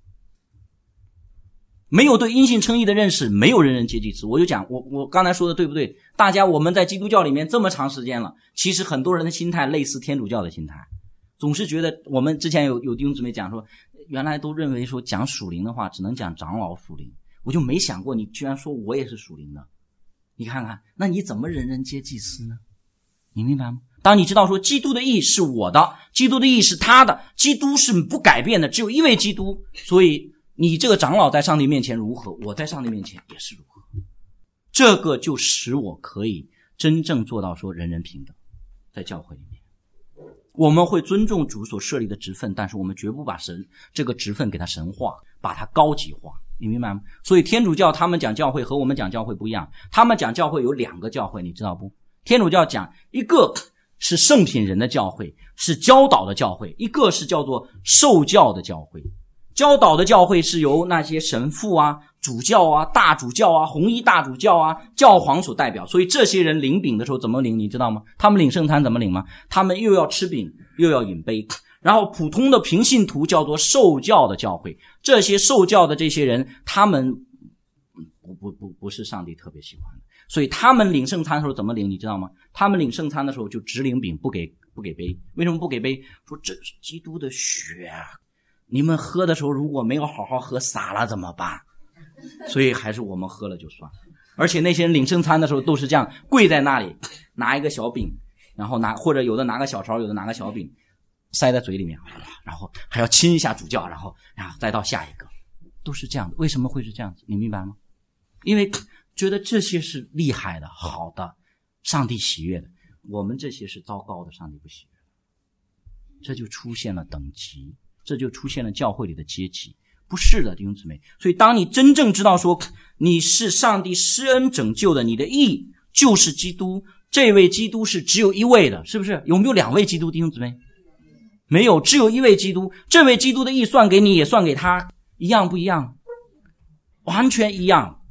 没有对因信称义的认识，没有人人皆祭司。我就讲我刚才说的对不对？大家我们在基督教里面这么长时间了，其实很多人的心态类似天主教的心态，总是觉得我们之前有弟兄姊妹讲说，原来都认为说讲属灵的话只能讲长老属灵，我就没想过你居然说我也是属灵的。你看看，那你怎么人人皆祭司呢？你明白吗？当你知道说基督的义是我的，基督的义是他的，基督是不改变的，只有一位基督，所以你这个长老在上帝面前如何，我在上帝面前也是如何。这个就使我可以真正做到说人人平等。在教会里面，我们会尊重主所设立的职分，但是我们绝不把神这个职分给他神化，把它高级化，你明白吗？所以天主教他们讲教会和我们讲教会不一样，他们讲教会有2个教会，你知道不？天主教讲一个是圣品人的教会，是教导的教会，一个是叫做受教的教会。教导的教会是由那些神父啊、主教啊、大主教啊、红衣大主教啊、教皇所代表，所以这些人领饼的时候怎么领你知道吗？他们领圣餐怎么领吗？他们又要吃饼又要饮杯。然后普通的平信徒叫做受教的教会，这些受教的这些人，他们不是上帝特别喜欢的，所以他们领圣餐的时候怎么领你知道吗？他们领圣餐的时候就只领饼，不给杯。为什么不给杯？说这是基督的血啊，你们喝的时候如果没有好好喝洒了怎么办？所以还是我们喝了就算。而且那些人领圣餐的时候都是这样跪在那里，拿一个小饼，然后或者有的拿个小勺，有的拿个小饼塞在嘴里面，然后还要亲一下主教，然后再到下一个，都是这样的。为什么会是这样子？你明白吗？因为觉得这些是厉害的、好的、上帝喜悦的，我们这些是糟糕的，上帝不喜悦的。这就出现了等级，这就出现了教会里的阶级。不是的，弟兄姊妹。所以当你真正知道说你是上帝施恩拯救的，你的义就是基督，这位基督是只有一位的，是不是？有没有2位基督，弟兄姊妹？没有，只有一位基督。这位基督的义算给你也算给他，一样不一样？完全一样。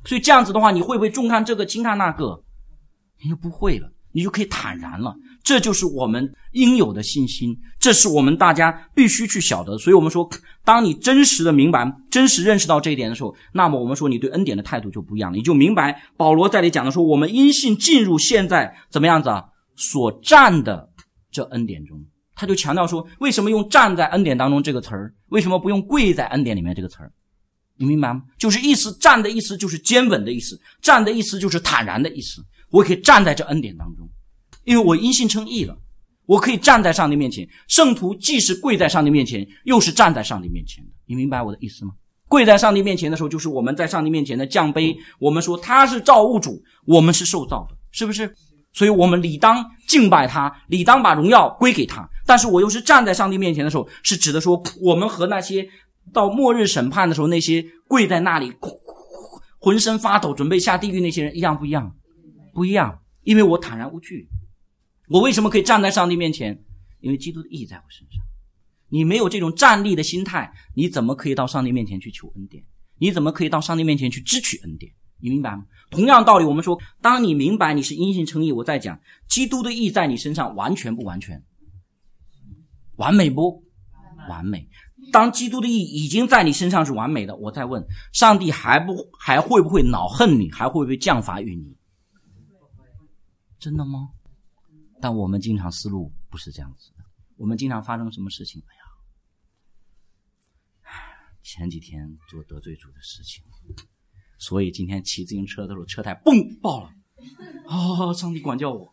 所以这样子的话，你会不会重看这个轻看那个？你就不会了，你就可以坦然了。这就是我们应有的信心，这是我们大家必须去晓得。所以我们说，当你真实的明白、真实认识到这一点的时候，那么我们说你对恩典的态度就不一样了，你就明白保罗在这里讲的说，我们因信进入现在怎么样子啊？所站的这恩典中。他就强调说，为什么用站在恩典当中这个词儿，为什么不用跪在恩典里面这个词儿？你明白吗？就是意思，站的意思就是坚稳的意思，站的意思就是坦然的意思。我可以站在这恩典当中，因为我因信称义了，我可以站在上帝面前。圣徒既是跪在上帝面前，又是站在上帝面前的。你明白我的意思吗？跪在上帝面前的时候，就是我们在上帝面前的降卑，我们说他是造物主，我们是受造的，是不是？所以我们理当敬拜他，理当把荣耀归给他。但是我又是站在上帝面前的时候，是指的说我们和那些到末日审判的时候那些跪在那里浑身发抖准备下地狱那些人一样不一样？不一样，因为我坦然无惧。我为什么可以站在上帝面前？因为基督的义在我身上。你没有这种站立的心态，你怎么可以到上帝面前去求恩典？你怎么可以到上帝面前去支取恩典？你明白吗？同样道理，我们说当你明白你是因信称义，我再讲基督的义在你身上完全不完全？完美不完美？当基督的义已经在你身上是完美的，我再问上帝还会不会恼恨你，还会不会降罚于你？真的吗？但我们经常思路不是这样子的，我们经常发生什么事情？前几天做得罪主的事情，所以今天骑自行车的时候车胎嘣爆了。上帝管教我。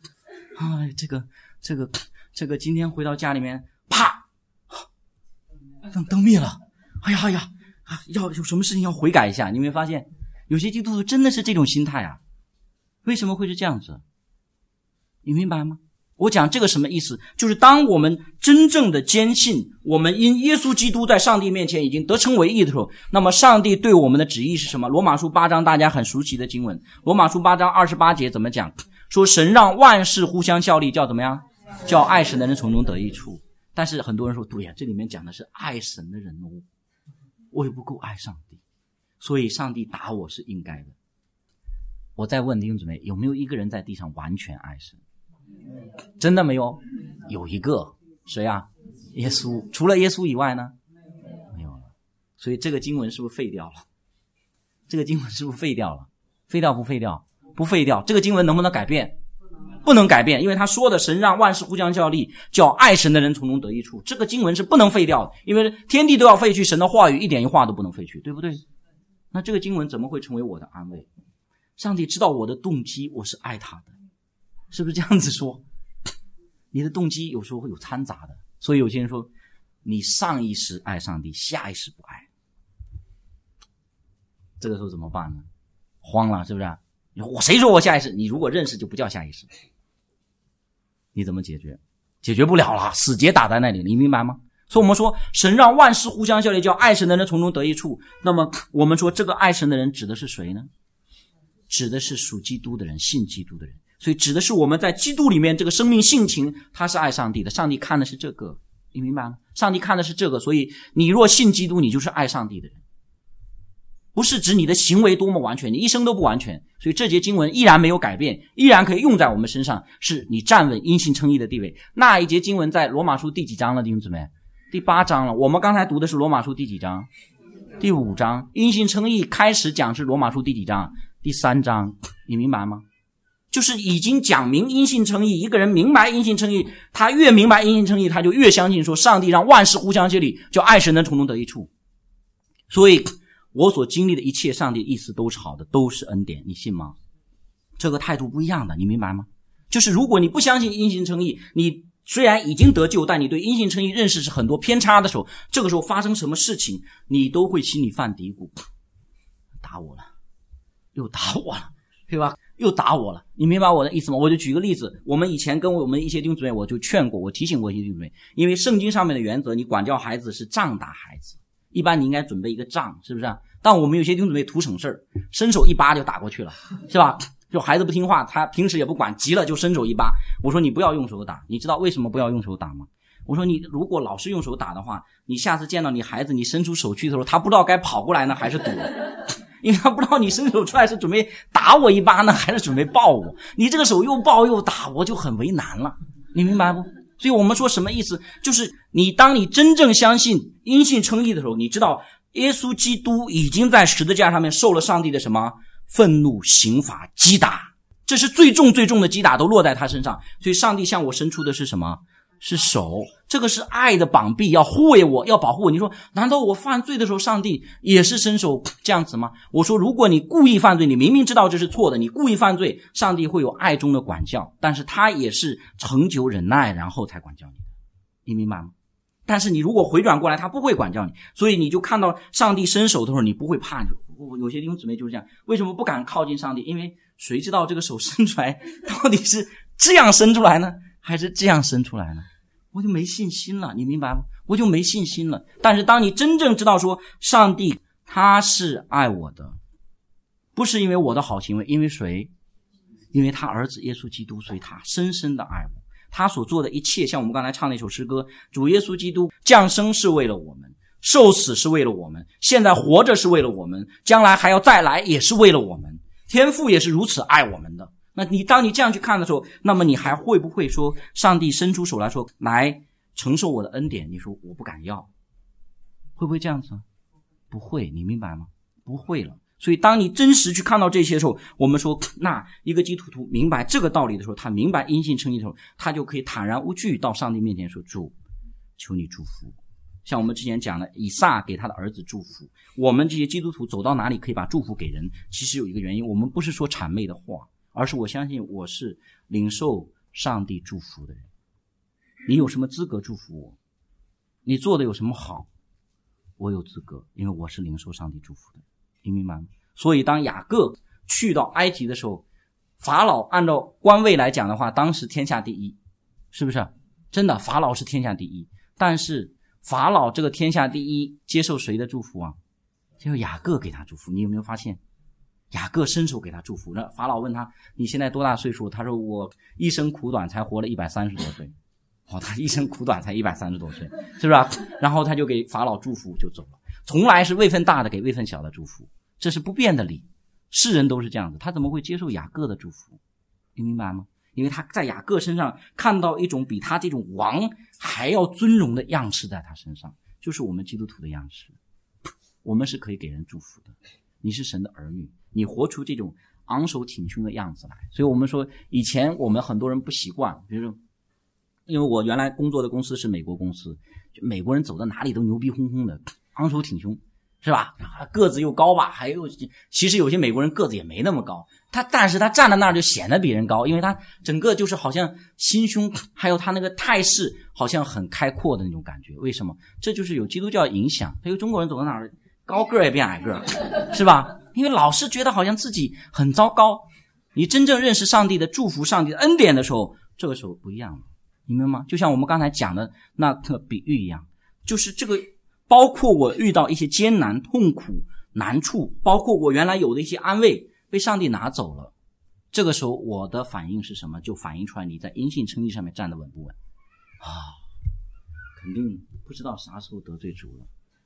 这个今天回到家里面，啪，灯灭了。要有什么事情要悔改一下。你没发现有些基督徒真的是这种心态啊？为什么会是这样子？你明白吗？我讲这个什么意思？就是当我们真正的坚信我们因耶稣基督在上帝面前已经得称为义的时候，那么上帝对我们的旨意是什么？罗马书8章大家很熟悉的经文，罗马书8章28节怎么讲？说神让万事互相效力，叫怎么样？叫爱神的人从中得益处。但是很多人说，对呀，这里面讲的是爱神的人哦，我也不够爱上帝，所以上帝打我是应该的。我再问弟兄姊妹，有没有一个人在地上完全爱神？真的没有？有一个，谁啊？耶稣。除了耶稣以外呢？没有了。所以这个经文是不是废掉了？这个经文是不是废掉了？废掉不废掉？不废掉。这个经文能不能改变？不能改变，因为他说的神让万事互相效力，叫爱神的人从中得益处。这个经文是不能废掉的，因为天地都要废去，神的话语一点一话都不能废去，对不对？那这个经文怎么会成为我的安慰？上帝知道我的动机，我是爱他的，是不是这样子说？你的动机有时候会有掺杂的，所以有些人说你上意识爱上帝，下意识不爱，这个时候怎么办呢？慌了，是不是？谁说我下意识？你如果认识就不叫下意识，你怎么解决？解决不了了，死结打在那里，你明白吗？所以我们说神让万事互相效力，叫爱神的人从中得益处。那么我们说这个爱神的人指的是谁呢？指的是属基督的人，信基督的人。所以指的是我们在基督里面这个生命性情，他是爱上帝的，上帝看的是这个，你明白吗？上帝看的是这个，所以你若信基督，你就是爱上帝的人，不是指你的行为多么完全，你一生都不完全。所以这节经文依然没有改变，依然可以用在我们身上，是你站稳因信称义的地位。那一节经文在罗马书第几章了，弟兄姊妹？第8章了。我们刚才读的是罗马书第几章？第5章。因信称义开始讲是罗马书第几章？第3章。你明白吗？就是已经讲明因信称义，一个人明白因信称义，他越明白因信称义，他就越相信说上帝让万事互相效力，叫爱神能从中得益处。所以我所经历的一切，上帝的意思都是好的，都是恩典，你信吗？这个态度不一样的，你明白吗？就是如果你不相信因信称义，你虽然已经得救，但你对因信称义认识是很多偏差的时候，这个时候发生什么事情，你都会心里犯嘀咕，打我了，又打我了，对吧？又打我了，你明白我的意思吗？我就举个例子，我们以前跟我们一些弟兄姊妹，我就劝过，我提醒过一些弟兄姊妹，因为圣经上面的原则，你管教孩子是杖打孩子，一般你应该准备一个杖，是不是？但我们有些弟兄姊妹图省事儿，伸手一扒就打过去了，是吧？就孩子不听话，他平时也不管，急了就伸手一扒。我说你不要用手打，你知道为什么不要用手打吗？我说你如果老是用手打的话，你下次见到你孩子，你伸出手去的时候，他不知道该跑过来呢还是躲。 因为他不知道你伸手出来是准备打我一巴呢，还是准备抱我。你这个手又抱又打，我就很为难了，你明白不？所以我们说什么意思？就是当你真正相信因信称义的时候，你知道耶稣基督已经在十字架上面受了上帝的什么愤怒、刑罚、击打，这是最重最重的击打都落在他身上。所以上帝向我伸出的是什么？是手，这个是爱的膀臂，要护卫我，要保护我。你说难道我犯罪的时候上帝也是伸手这样子吗？我说如果你故意犯罪，你明明知道这是错的，你故意犯罪，上帝会有爱中的管教，但是他也是恒久忍耐然后才管教你，你明白吗？但是你如果回转过来，他不会管教你，所以你就看到上帝伸手的时候你不会怕。有些弟兄姊妹就是这样，为什么不敢靠近上帝？因为谁知道这个手伸出来到底是这样伸出来呢还是这样伸出来呢？我就没信心了，你明白吗？我就没信心了。但是当你真正知道说上帝他是爱我的，不是因为我的好行为，因为谁？因为他儿子耶稣基督，所以他深深的爱我。他所做的一切，像我们刚才唱那首诗歌，主耶稣基督降生是为了我们，受死是为了我们，现在活着是为了我们，将来还要再来也是为了我们，天父也是如此爱我们的。那当你这样去看的时候，那么你还会不会说上帝伸出手来说来承受我的恩典，你说我不敢要，会不会这样子？不会，你明白吗？不会了。所以当你真实去看到这些的时候，我们说那一个基督徒明白这个道理的时候，他明白因信称义的时候，他就可以坦然无惧到上帝面前说，主求你祝福。像我们之前讲的以撒给他的儿子祝福，我们这些基督徒走到哪里可以把祝福给人，其实有一个原因，我们不是说谄媚的话，而是我相信我是领受上帝祝福的人。你有什么资格祝福我？你做的有什么好？我有资格，因为我是领受上帝祝福的人，你明白吗？所以当雅各去到埃及的时候，法老按照官位来讲的话，当时天下第一，是不是？真的，法老是天下第一。但是法老这个天下第一接受谁的祝福啊？接受雅各给他祝福。你有没有发现雅各伸手给他祝福？那法老问他你现在多大岁数？他说我一生苦短才活了130多岁。他一生苦短才130多岁，是不是？然后他就给法老祝福就走了，从来是位分大的给位分小的祝福，这是不变的理，世人都是这样子，他怎么会接受雅各的祝福？你明白吗？因为他在雅各身上看到一种比他这种王还要尊荣的样式在他身上，就是我们基督徒的样式。我们是可以给人祝福的，你是神的儿女，你活出这种昂首挺胸的样子来。所以我们说以前我们很多人不习惯，比如说因为我原来工作的公司是美国公司，就美国人走到哪里都牛逼哄哄的，昂首挺胸，是吧？个子又高吧，还有其实有些美国人个子也没那么高，但是他站在那儿就显得比人高，因为他整个就是好像心胸，还有他那个态势好像很开阔的那种感觉。为什么？这就是有基督教影响，他有中国人走到哪儿高个也变矮个，是吧？因为老是觉得好像自己很糟糕。你真正认识上帝的祝福、上帝的恩典的时候，这个时候不一样了，明白吗？就像我们刚才讲的那个比喻一样，就是这个包括我遇到一些艰难、痛苦、难处，包括我原来有的一些安慰被上帝拿走了，这个时候我的反应是什么？就反映出来你在因信称义上面站得稳不稳啊？肯定不知道啥时候得罪主了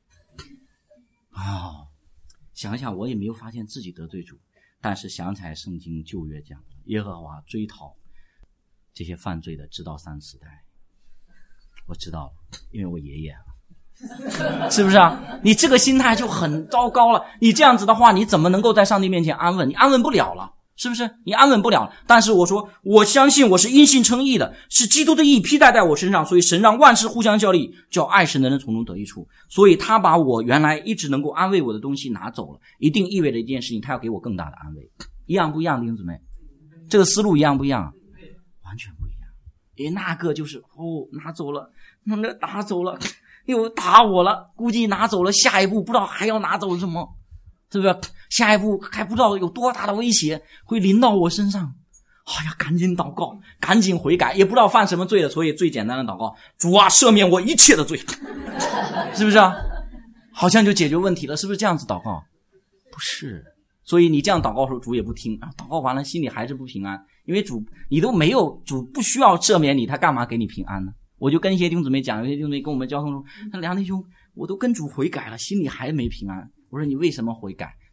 啊！想想我也没有发现自己得罪主，但是想起来圣经旧约讲耶和华追讨这些犯罪的直到3、4代，我知道了，因为我爷爷是不是啊？你这个心态就很糟糕了，你这样子的话你怎么能够在上帝面前安稳？你安稳不了了，是不是？你安稳不了了。但是我说我相信我是因信称义的，是基督的义披戴在我身上，所以神让万事互相效力，叫爱神的人从中得益处。所以他把我原来一直能够安慰我的东西拿走了，一定意味着一件事情，他要给我更大的安慰。一样不一样，弟兄姊妹？这个思路一样不一样？完全不一样。因为那个就是拿走了，拿走了，又打我了，估计拿走了，下一步不知道还要拿走什么，是不是？下一步还不知道有多大的威胁会临到我身上。哎呀，赶紧祷告，赶紧悔改，也不知道犯什么罪了，所以最简单的祷告，主啊，赦免我一切的罪，是不是啊？好像就解决问题了，是不是这样子祷告？不是。所以你这样祷告的时候，主也不听啊，祷告完了心里还是不平安，因为主你都没有，主不需要赦免你，他干嘛给你平安呢？我就跟一些弟兄姊妹讲，有些弟兄姊妹跟我们交通说，那梁弟兄，我都跟主悔改了，心里还没平安。我说你为什么悔改？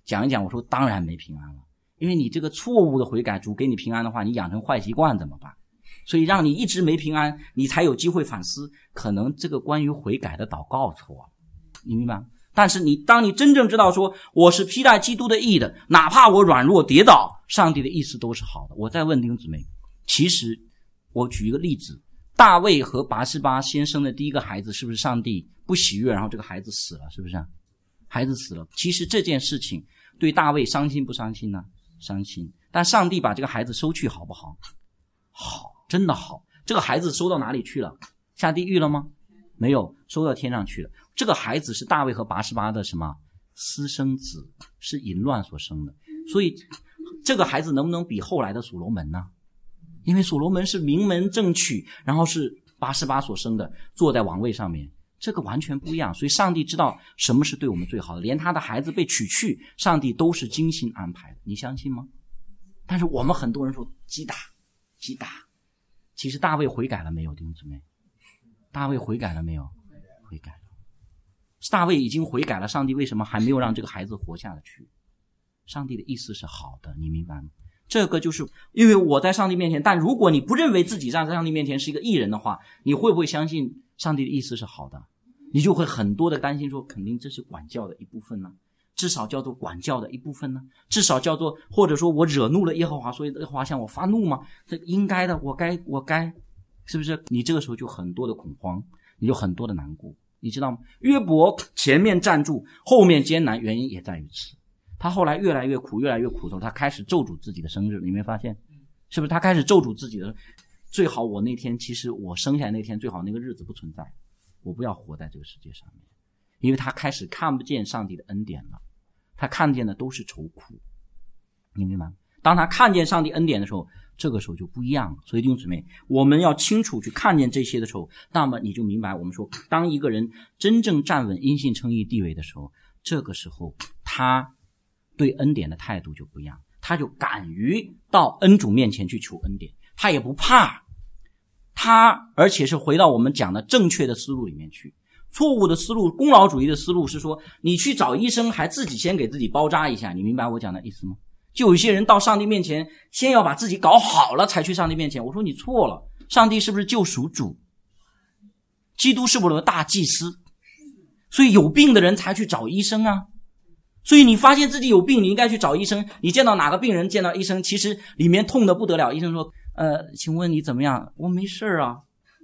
讲一讲，我说当然没平安了，因为你这个错误的悔改，主给你平安的话，你养成坏习惯怎么办？所以让你一直没平安，你才有机会反思，可能这个关于悔改的祷告错了，你明白吗？但是当你真正知道说我是披戴基督的义的，哪怕我软弱跌倒，上帝的意思都是好的。我再问弟兄姊妹，其实我举一个例子，大卫和拔示巴先生的第一个孩子，是不是上帝不喜悦，然后这个孩子死了，是不是孩子死了，其实这件事情对大卫伤心不伤心呢？伤心。但上帝把这个孩子收去好不好？好，真的好。这个孩子收到哪里去了？下地狱了吗？没有，收到天上去了。这个孩子是大卫和拔示巴的什么私生子，是淫乱所生的。所以这个孩子能不能比后来的所罗门呢？因为所罗门是名门正娶，然后是拔示巴所生的，坐在王位上面，这个完全不一样。所以上帝知道什么是对我们最好的，连他的孩子被娶去，上帝都是精心安排的，你相信吗？但是我们很多人说击打，其实大卫悔改了没有，弟兄姊妹？大卫悔改了没有？悔改了。大卫已经悔改了，上帝为什么还没有让这个孩子活下去？上帝的意思是好的，你明白吗？这个就是因为我在上帝面前，但如果你不认为自己站在上帝面前是一个义人的话，你会不会相信上帝的意思是好的？你就会很多的担心说，肯定这是管教的一部分呢，至少叫做管教的一部分呢，至少叫做，或者说我惹怒了耶和华，所以耶和华向我发怒吗？这应该的，我该，是不是？你这个时候就很多的恐慌，你就很多的难过，你知道吗？约伯前面站住，后面艰难，原因也在于此。他后来越来越苦的时候，他开始咒诅自己的生日，你没发现？是不是他开始咒诅自己的？最好我那天，其实我生下来那天，最好那个日子不存在，我不要活在这个世界上面。因为他开始看不见上帝的恩典了，他看见的都是愁苦，你明白吗？当他看见上帝恩典的时候，这个时候就不一样了。所以弟兄姊妹，我们要清楚去看见这些的时候，那么你就明白，我们说当一个人真正站稳因信称义地位的时候，这个时候他对恩典的态度就不一样，他就敢于到恩主面前去求恩典，他也不怕，他而且是回到我们讲的正确的思路里面去。错误的思路，功劳主义的思路是说，你去找医生还自己先给自己包扎一下，你明白我讲的意思吗？就有一些人到上帝面前，先要把自己搞好了才去上帝面前。我说你错了，上帝是不是救赎主？基督是我们的大祭司，所以有病的人才去找医生啊。所以你发现自己有病，你应该去找医生。你见到哪个病人见到医生，其实里面痛得不得了，医生说请问你怎么样？我没事啊。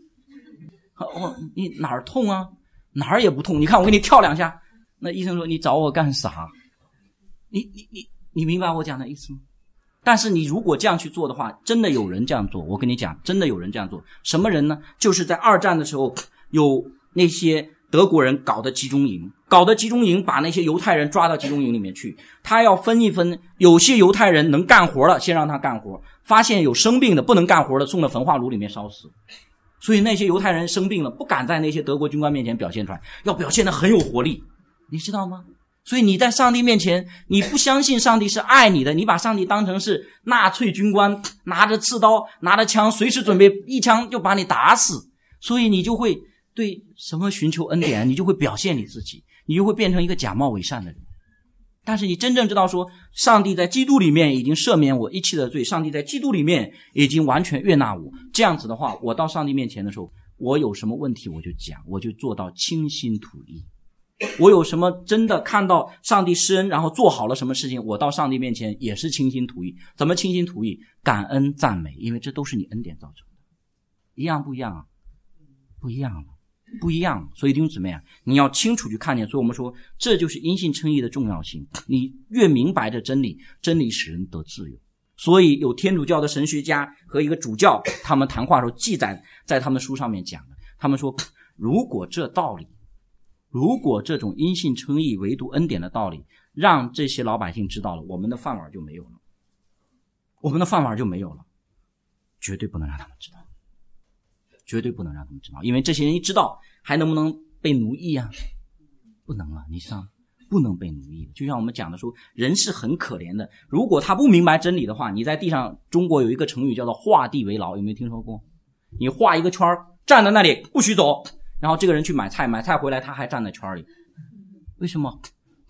你哪儿痛啊？哪儿也不痛，你看我给你跳2下。那医生说你找我干啥？你明白我讲的意思吗？但是你如果这样去做的话，真的有人这样做，我跟你讲，真的有人这样做。什么人呢？就是在2战的时候，有那些德国人搞的集中营，把那些犹太人抓到集中营里面去，他要分一分，有些犹太人能干活了，先让他干活，发现有生病的不能干活的，送到焚化炉里面烧死。所以那些犹太人生病了，不敢在那些德国军官面前表现出来，要表现得很有活力，你知道吗？所以你在上帝面前，你不相信上帝是爱你的，你把上帝当成是纳粹军官，拿着刺刀拿着枪，随时准备一枪就把你打死，所以你就会对什么寻求恩典，你就会表现你自己，你就会变成一个假冒伪善的人。但是你真正知道说，上帝在基督里面已经赦免我一切的罪，上帝在基督里面已经完全悦纳我，这样子的话，我到上帝面前的时候，我有什么问题我就讲，我就做到倾心吐意。我有什么真的看到上帝施恩，然后做好了什么事情，我到上帝面前也是倾心吐意。怎么倾心吐意？感恩赞美，因为这都是你恩典造成的。一样不一样啊？不一样了，不一样。所以弟兄姊妹啊，你要清楚去看见。所以我们说，这就是因信称义的重要性。你越明白这真理，真理使人得自由。所以有天主教的神学家和一个主教，他们谈话的时候记载在他们书上面讲的。他们说，如果这道理，如果这种因信称义唯独恩典的道理让这些老百姓知道了，我们的饭碗就没有了，我们的饭碗就没有了，绝对不能让他们知道，绝对不能让他们知道。因为这些人一知道还能不能被奴役啊？不能了，你上不能被奴役。就像我们讲的说，人是很可怜的，如果他不明白真理的话，你在地上，中国有一个成语叫做画地为牢，有没有听说过？你画一个圈，站在那里不许走，然后这个人去买菜回来他还站在圈里，为什么？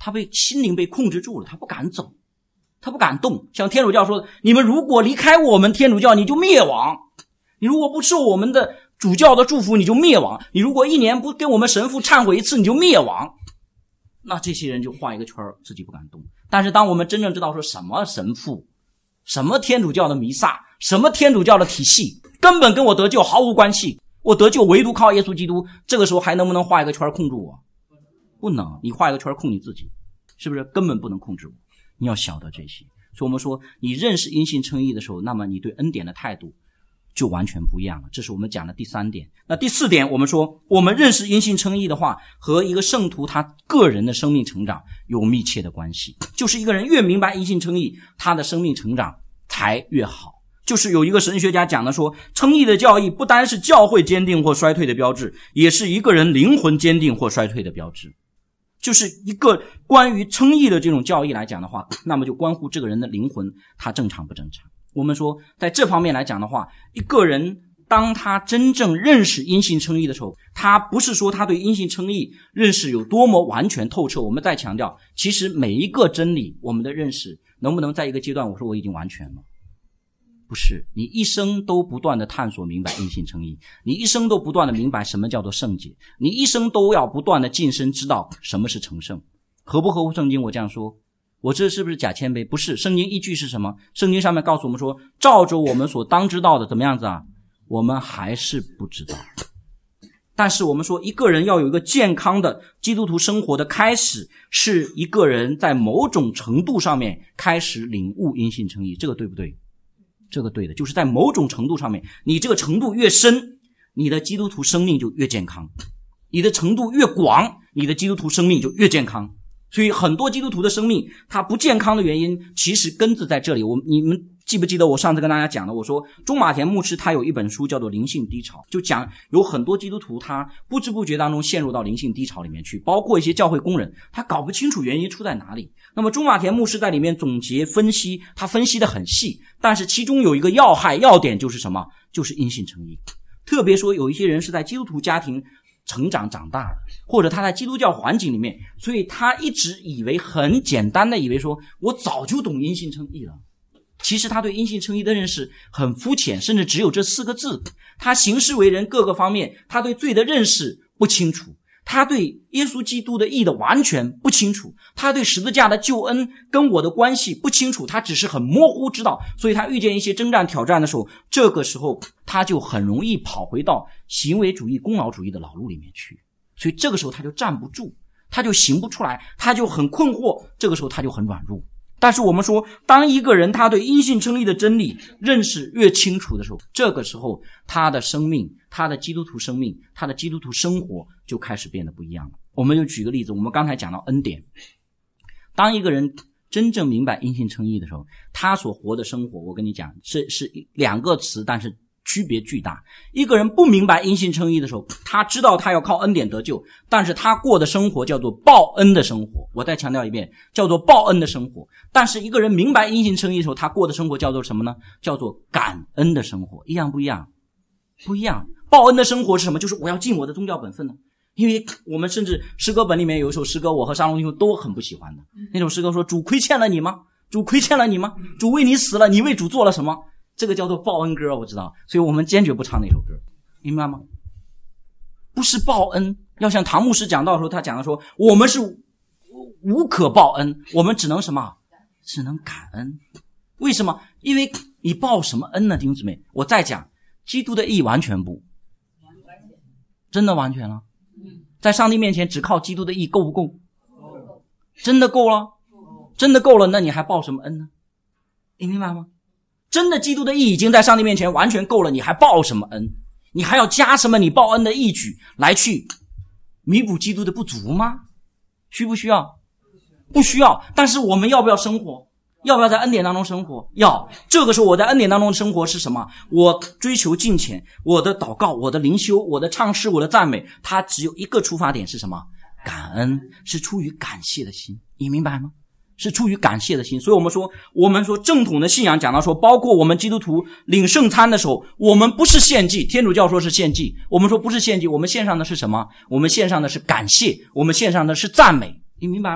他心灵被控制住了，他不敢走，他不敢动。像天主教说的，你们如果离开我们天主教，你就灭亡，你如果不受我们的主教的祝福，你就灭亡，你如果1年不跟我们神父忏悔一次，你就灭亡。那这些人就画一个圈，自己不敢动。但是当我们真正知道说什么神父，什么天主教的弥撒，什么天主教的体系，根本跟我得救毫无关系，我得救唯独靠耶稣基督，这个时候还能不能画一个圈控住我？不能，你画一个圈控你自己，是不是？根本不能控制我。你要晓得这些。所以我们说，你认识因信称义的时候，那么你对恩典的态度就完全不一样了。这是我们讲的第3点。那第4点，我们说我们认识因信称义的话，和一个圣徒他个人的生命成长有密切的关系。就是一个人越明白因信称义，他的生命成长才越好。就是有一个神学家讲的说，称义的教义不单是教会坚定或衰退的标志，也是一个人灵魂坚定或衰退的标志。就是一个关于称义的这种教义来讲的话，那么就关乎这个人的灵魂他正常不正常。我们说在这方面来讲的话，一个人当他真正认识因信称义的时候，他不是说他对因信称义认识有多么完全透彻。我们再强调，其实每一个真理我们的认识能不能在一个阶段我说我已经完全了，不是。你一生都不断的探索明白因信称义，你一生都不断的明白什么叫做圣洁，你一生都要不断的晋升知道什么是成圣。合不合乎圣经？我这样说，我这是不是假谦卑？不是。圣经依据是什么？圣经上面告诉我们说，照着我们所当知道的怎么样子啊，我们还是不知道。但是我们说一个人要有一个健康的基督徒生活的开始，是一个人在某种程度上面开始领悟因信称义，这个对不对？这个对的，就是在某种程度上面，你这个程度越深，你的基督徒生命就越健康，你的程度越广，你的基督徒生命就越健康。所以很多基督徒的生命它不健康的原因，其实根子在这里。你们记不记得我上次跟大家讲的，我说中马田牧师他有一本书叫做灵性低潮，就讲有很多基督徒他不知不觉当中陷入到灵性低潮里面去，包括一些教会工人，他搞不清楚原因出在哪里。那么中马田牧师在里面总结分析，他分析得很细，但是其中有一个要点就是什么？就是因信称义。特别说有一些人是在基督徒家庭长大的，或者他在基督教环境里面，所以他一直以为很简单的以为说我早就懂因信称义了。其实他对因信称义的认识很肤浅，甚至只有这4个字。他行事为人各个方面，他对罪的认识不清楚，他对耶稣基督的义的完全不清楚，他对十字架的救恩跟我的关系不清楚，他只是很模糊知道。所以他遇见一些征战挑战的时候，这个时候他就很容易跑回到行为主义功劳主义的老路里面去，所以这个时候他就站不住，他就行不出来，他就很困惑，这个时候他就很软弱。但是我们说，当一个人他对因信称义的真理认识越清楚的时候，这个时候他的生命，他的基督徒生命，他的基督徒生活就开始变得不一样了。我们就举个例子，我们刚才讲到恩典，当一个人真正明白因信称义的时候，他所活的生活，我跟你讲，是2个词，但是区别巨大。一个人不明白因信称义的时候，他知道他要靠恩典得救，但是他过的生活叫做报恩的生活。我再强调一遍，叫做报恩的生活。但是一个人明白因信称义的时候，他过的生活叫做什么呢？叫做感恩的生活。一样不一样？不一样。报恩的生活是什么？就是我要尽我的宗教本分呢。因为我们甚至诗歌本里面有一首诗歌，我和沙龙弟兄都很不喜欢的。那首诗歌说，主亏欠了你吗？主亏欠了你吗？主为你死了，你为主做了什么？这个叫做报恩歌，我知道，所以我们坚决不唱那首歌，明白吗？不是报恩，要像唐牧师讲到的时候，他讲的说，我们是无可报恩，我们只能什么？只能感恩。为什么？因为你报什么恩呢，弟兄姊妹？我再讲，基督的义完全不，真的完全了。在上帝面前只靠基督的义够不够？真的够了？真的够了，那你还报什么恩呢？你明白吗？真的基督的义已经在上帝面前完全够了，你还报什么恩？你还要加什么你报恩的义举来去弥补基督的不足吗？需不需要？不需要。但是我们要不要生活？要不要在恩典当中生活？要。这个时候我在恩典当中的生活是什么？我追求敬虔，我的祷告，我的灵修，我的唱诗，我的赞美，它只有一个出发点是什么？感恩，是出于感谢的心。你明白吗？是出于感谢的心。所以我们说正统的信仰讲到说，包括我们基督徒领圣餐的时候，我们不是献祭，天主教说是献祭，我们说不是献祭，我们献上的是什么？我们献上的是感谢，我们献上的是赞美。你明白吗？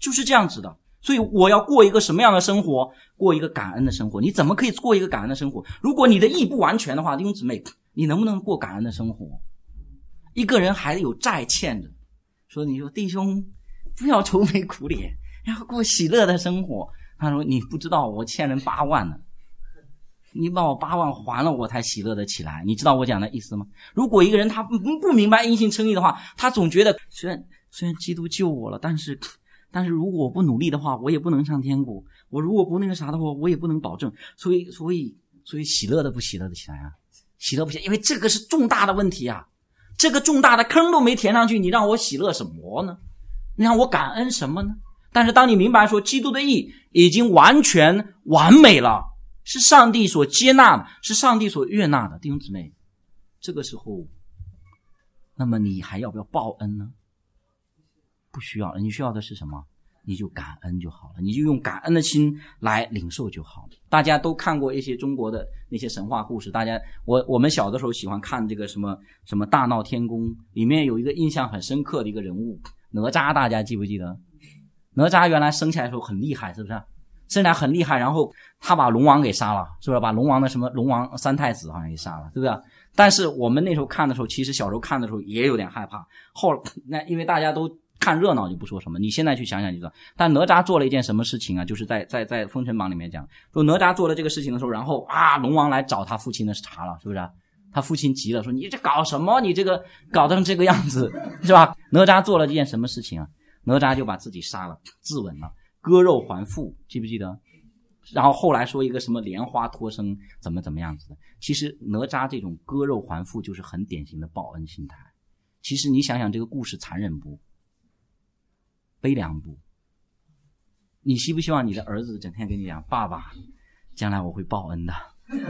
就是这样子的。所以我要过一个什么样的生活？过一个感恩的生活。你怎么可以过一个感恩的生活？如果你的义不完全的话，弟兄姊妹，你能不能过感恩的生活？一个人还有债欠着，你说弟兄不要愁眉苦脸，要过喜乐的生活。他说你不知道我欠人8万呢，你把我8万还了我才喜乐的起来。你知道我讲的意思吗？如果一个人他不明白因信称义的话，他总觉得虽然基督救我了，但是如果我不努力的话，我也不能上天国。我如果不那个啥的话，我也不能保证。所以喜乐的不喜乐的起来啊？喜乐不起来，因为这个是重大的问题啊，这个重大的坑都没填上去，你让我喜乐什么呢？你让我感恩什么呢？但是当你明白说基督的义已经完全完美了，是上帝所接纳的，是上帝所悦纳的，弟兄姊妹，这个时候，那么你还要不要报恩呢？不需要了。你需要的是什么？你就感恩就好了，你就用感恩的心来领受就好了。大家都看过一些中国的那些神话故事，我们小的时候喜欢看这个什么大闹天宫，里面有一个印象很深刻的一个人物哪吒，大家记不记得？哪吒原来生起来的时候很厉害，是不是？生起来很厉害，然后他把龙王给杀了，是不是？把龙王的龙王三太子好像给杀了，对不对？但是我们那时候看的时候，其实小时候看的时候也有点害怕。那因为大家都看热闹就不说什么，你现在去想想就知道。但哪吒做了一件什么事情啊？就是在《封神榜》里面讲，说哪吒做了这个事情的时候，然后龙王来找他父亲的茬了，是不是？他父亲急了，说你这搞什么？你这个搞成这个样子，是吧？哪吒做了这件什么事情啊？哪吒就把自己杀了，自刎了，割肉还父，记不记得？然后后来说一个什么莲花托生，怎么样子的。其实哪吒这种割肉还父就是很典型的报恩心态。其实你想想这个故事残忍不？悲凉不？你希不希望你的儿子整天跟你讲，爸爸将来我会报恩的，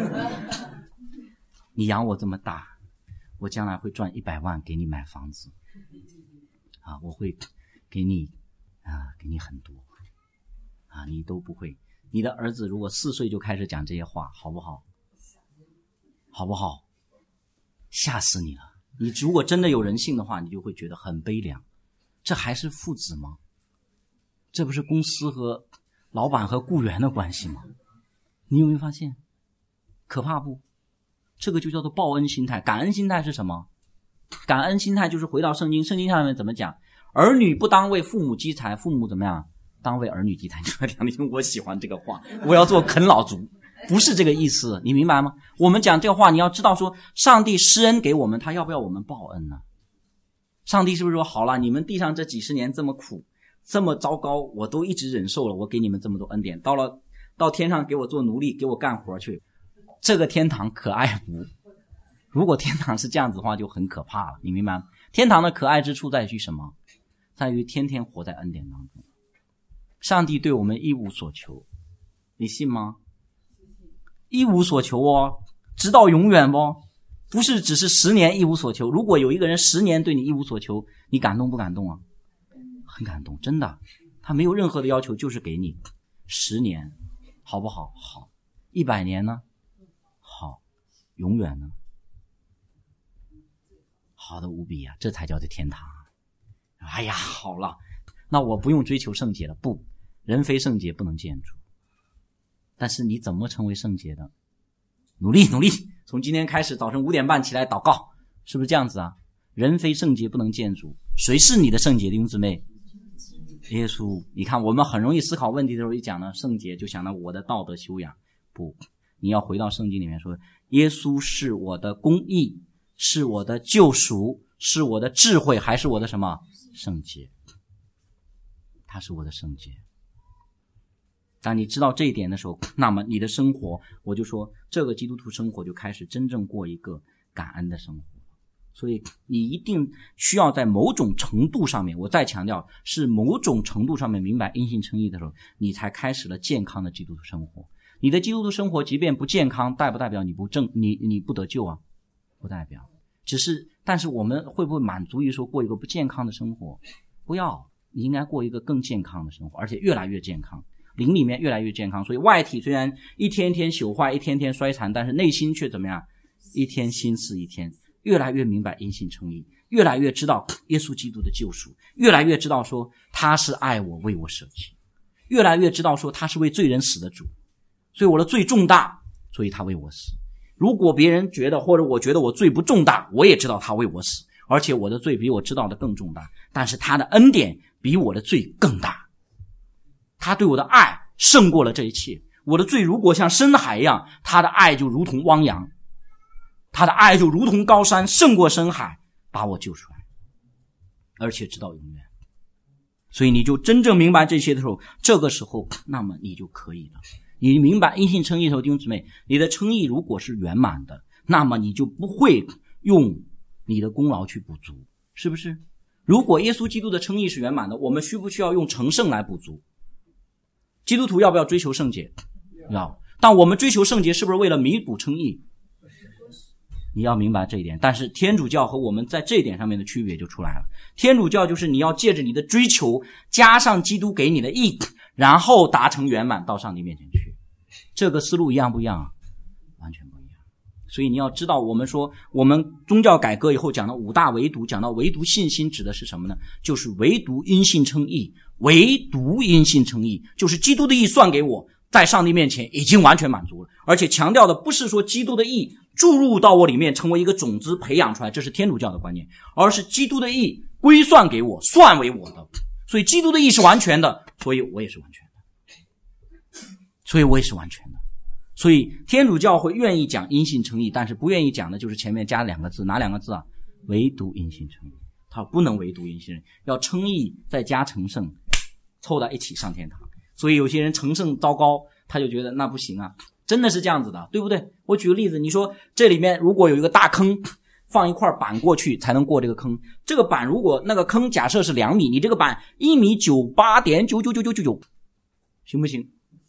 你养我这么大，我将来会赚100万给你买房子我会给你很多你都不会。你的儿子如果4岁就开始讲这些话，好不好？好不好？吓死你了。你如果真的有人性的话，你就会觉得很悲凉。这还是父子吗？这不是公司和老板和雇员的关系吗？你有没有发现可怕不？这个就叫做报恩心态。感恩心态是什么？感恩心态就是回到圣经上面怎么讲？儿女不当为父母积财，父母怎么样？当为儿女积财。我喜欢这个话，我要做啃老族，不是这个意思，你明白吗？我们讲这个话，你要知道说上帝施恩给我们，他要不要我们报恩呢？上帝是不是说好了，你们地上这几十年这么苦这么糟糕，我都一直忍受了，我给你们这么多恩典，到天上给我做奴隶，给我干活去，这个天堂可爱不？如果天堂是这样子的话就很可怕了，你明白吗？天堂的可爱之处在于什么？在于天天活在恩典当中。上帝对我们一无所求，你信吗？一无所求直到永远不是只是10年一无所求。如果有一个人10年对你一无所求，你感动不感动啊？很感动，真的。他没有任何的要求，就是给你10年，好不好？好。100年呢？好。永远呢？好的无比啊，这才叫做天堂。哎呀，好了，那我不用追求圣洁了。不，人非圣洁不能见主。但是你怎么成为圣洁的？努力，从今天开始早晨5点半起来祷告，是不是这样子啊？人非圣洁不能见主。谁是你的圣洁？弟兄姊妹，耶稣。你看我们很容易思考问题的时候，一讲到圣洁就想到我的道德修养。不，你要回到圣经里面说，耶稣是我的公义，是我的救赎，是我的智慧，还是我的什么？圣洁。他是我的圣洁。当你知道这一点的时候，那么你的生活，我就说这个基督徒生活就开始真正过一个感恩的生活。所以你一定需要在某种程度上面，我再强调是某种程度上面明白因信称义的时候，你才开始了健康的基督徒生活。你的基督徒生活即便不健康，代不代表你不得救啊？不代表。但是我们会不会满足于说过一个不健康的生活？不要，你应该过一个更健康的生活，而且越来越健康，灵里面越来越健康。所以外体虽然一天天朽坏，一天天衰残，但是内心却怎么样？一天新似一天，越来越明白因信称义， 越来越知道耶稣基督的救赎，越来越知道说他是爱我，为我舍弃，越来越知道说他是为罪人死的主，所以我的罪重大，所以他为我死。如果别人觉得或者我觉得我罪不重大，我也知道他为我死，而且我的罪比我知道的更重大，但是他的恩典比我的罪更大，他对我的爱胜过了这一切。我的罪如果像深海一样，他的爱就如同汪洋，他的爱就如同高山，胜过深海，把我救出来，而且直到永远。所以你就真正明白这些的时候，这个时候那么你就可以了。你明白因信称义的时候，弟兄姊妹，你的称义如果是圆满的，那么你就不会用你的功劳去补足，是不是？如果耶稣基督的称义是圆满的，我们需不需要用成圣来补足？基督徒要不要追求圣洁？要。但我们追求圣洁是不是为了弥补称义？你要明白这一点。但是天主教和我们在这一点上面的区别就出来了。天主教就是你要借着你的追求加上基督给你的义，然后达成圆满到上帝面前去。这个思路一样不一样啊？完全不一样。所以你要知道，我们说我们宗教改革以后讲到五大唯独，讲到唯独信心指的是什么呢？就是唯独因信称义，唯独因信称义，就是基督的义算给我，在上帝面前已经完全满足了。而且强调的不是说基督的义注入到我里面成为一个种子培养出来，这是天主教的观念，而是基督的义归算给我，算为我的。所以基督的义是完全的，所以我也是完全的，所以天主教会愿意讲因信称义，但是不愿意讲的就是前面加两个字，哪两个字啊？唯独因信称义。他不能唯独因信，要称义再加成圣，凑到一起上天堂。所以有些人成圣糟糕，他就觉得那不行啊，真的是这样子的，对不对？我举个例子，你说这里面如果有一个大坑，放一块板过去才能过这个坑，这个板如果那个坑假设是2米，你这个板1.98.9999999行不行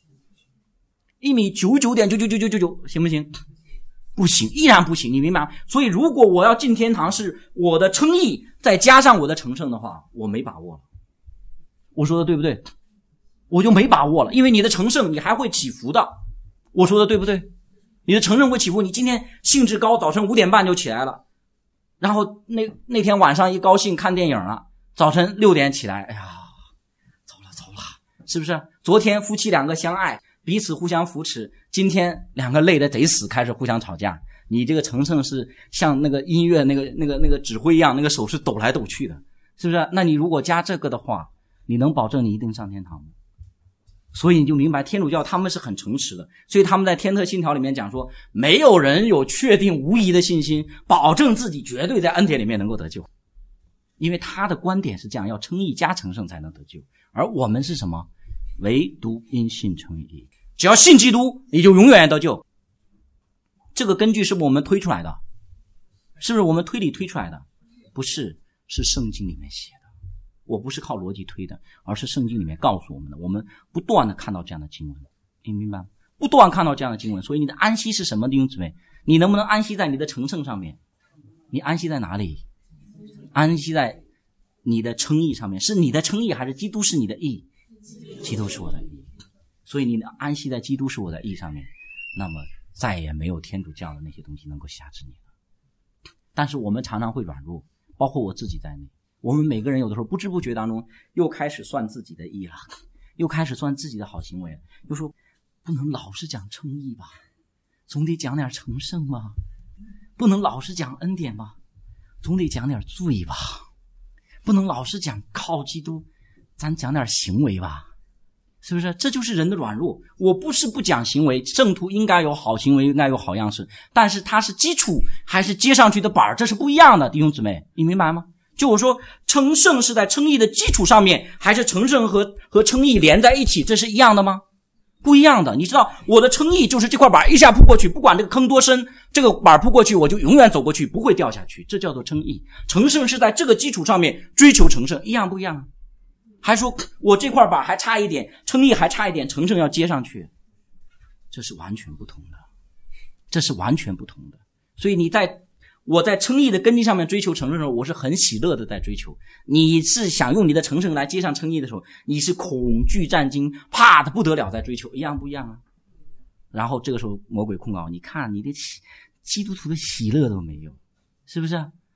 ？1.99.99999行不行？不行，依然不行，你明白吗？所以如果我要进天堂是我的称义再加上我的成圣的话，我没把握了。我说的对不对？我就没把握了，因为你的成圣你还会起伏的。我说的对不对？你的成圣会起伏，你今天兴致高，早晨5点半就起来了，然后那天晚上一高兴看电影了，早晨6点起来，哎呀，走了，是不是？昨天夫妻2个相爱，彼此互相扶持，今天2个累得贼死，开始互相吵架。你这个成圣是像那个音乐那个指挥一样，那个手是抖来抖去的，是不是？那你如果加这个的话，你能保证你一定上天堂吗？所以你就明白天主教他们是很诚实的，所以他们在天特信条里面讲说，没有人有确定无疑的信心保证自己绝对在恩典里面能够得救，因为他的观点是这样，要称义加成圣才能得救。而我们是什么？唯独因信称义，只要信基督你就永远得救。这个根据是不是我们推出来的？是不是我们推理推出来的？不是，是圣经里面写的。我不是靠逻辑推的，而是圣经里面告诉我们的。我们不断的看到这样的经文，你明白吗？不断看到这样的经文。所以你的安息是什么，弟兄姊妹？你能不能安息在你的成圣上面？你安息在哪里？安息在你的称义上面。是你的称义还是基督是你的义？基督是我的义。所以你安息在基督是我的义上面，那么再也没有天主教的那些东西能够辖制你了。但是我们常常会软弱，包括我自己在内，我们每个人有的时候不知不觉当中又开始算自己的义了，又开始算自己的好行为了，又说不能老是讲称义吧，总得讲点成圣吧，不能老是讲恩典吧，总得讲点罪吧，不能老是讲靠基督，咱讲点行为吧，是不是？这就是人的软弱。我不是不讲行为，圣徒应该有好行为，应该有好样式，但是它是基础还是接上去的板，这是不一样的，弟兄姊妹，你明白吗？就我说成圣是在称义的基础上面，还是成圣和称义连在一起，这是一样的吗？不一样的。你知道我的称义就是这块板一下扑过去，不管这个坑多深，这个板扑过去我就永远走过去，不会掉下去，这叫做称义。成圣是在这个基础上面追求成圣，一样不一样啊？还说我这块板还差一点，称义还差一点，成圣要接上去，这是完全不同的，这是完全不同的。所以我在称义的根基上面追求成圣的时候，我是很喜乐的在追求。你是想用你的成圣来接上称义的时候，你是恐惧战惊，怕的不得了在追求，一样不一样啊？然后这个时候魔鬼控告，你看你的基督徒的喜乐都没有，是不是？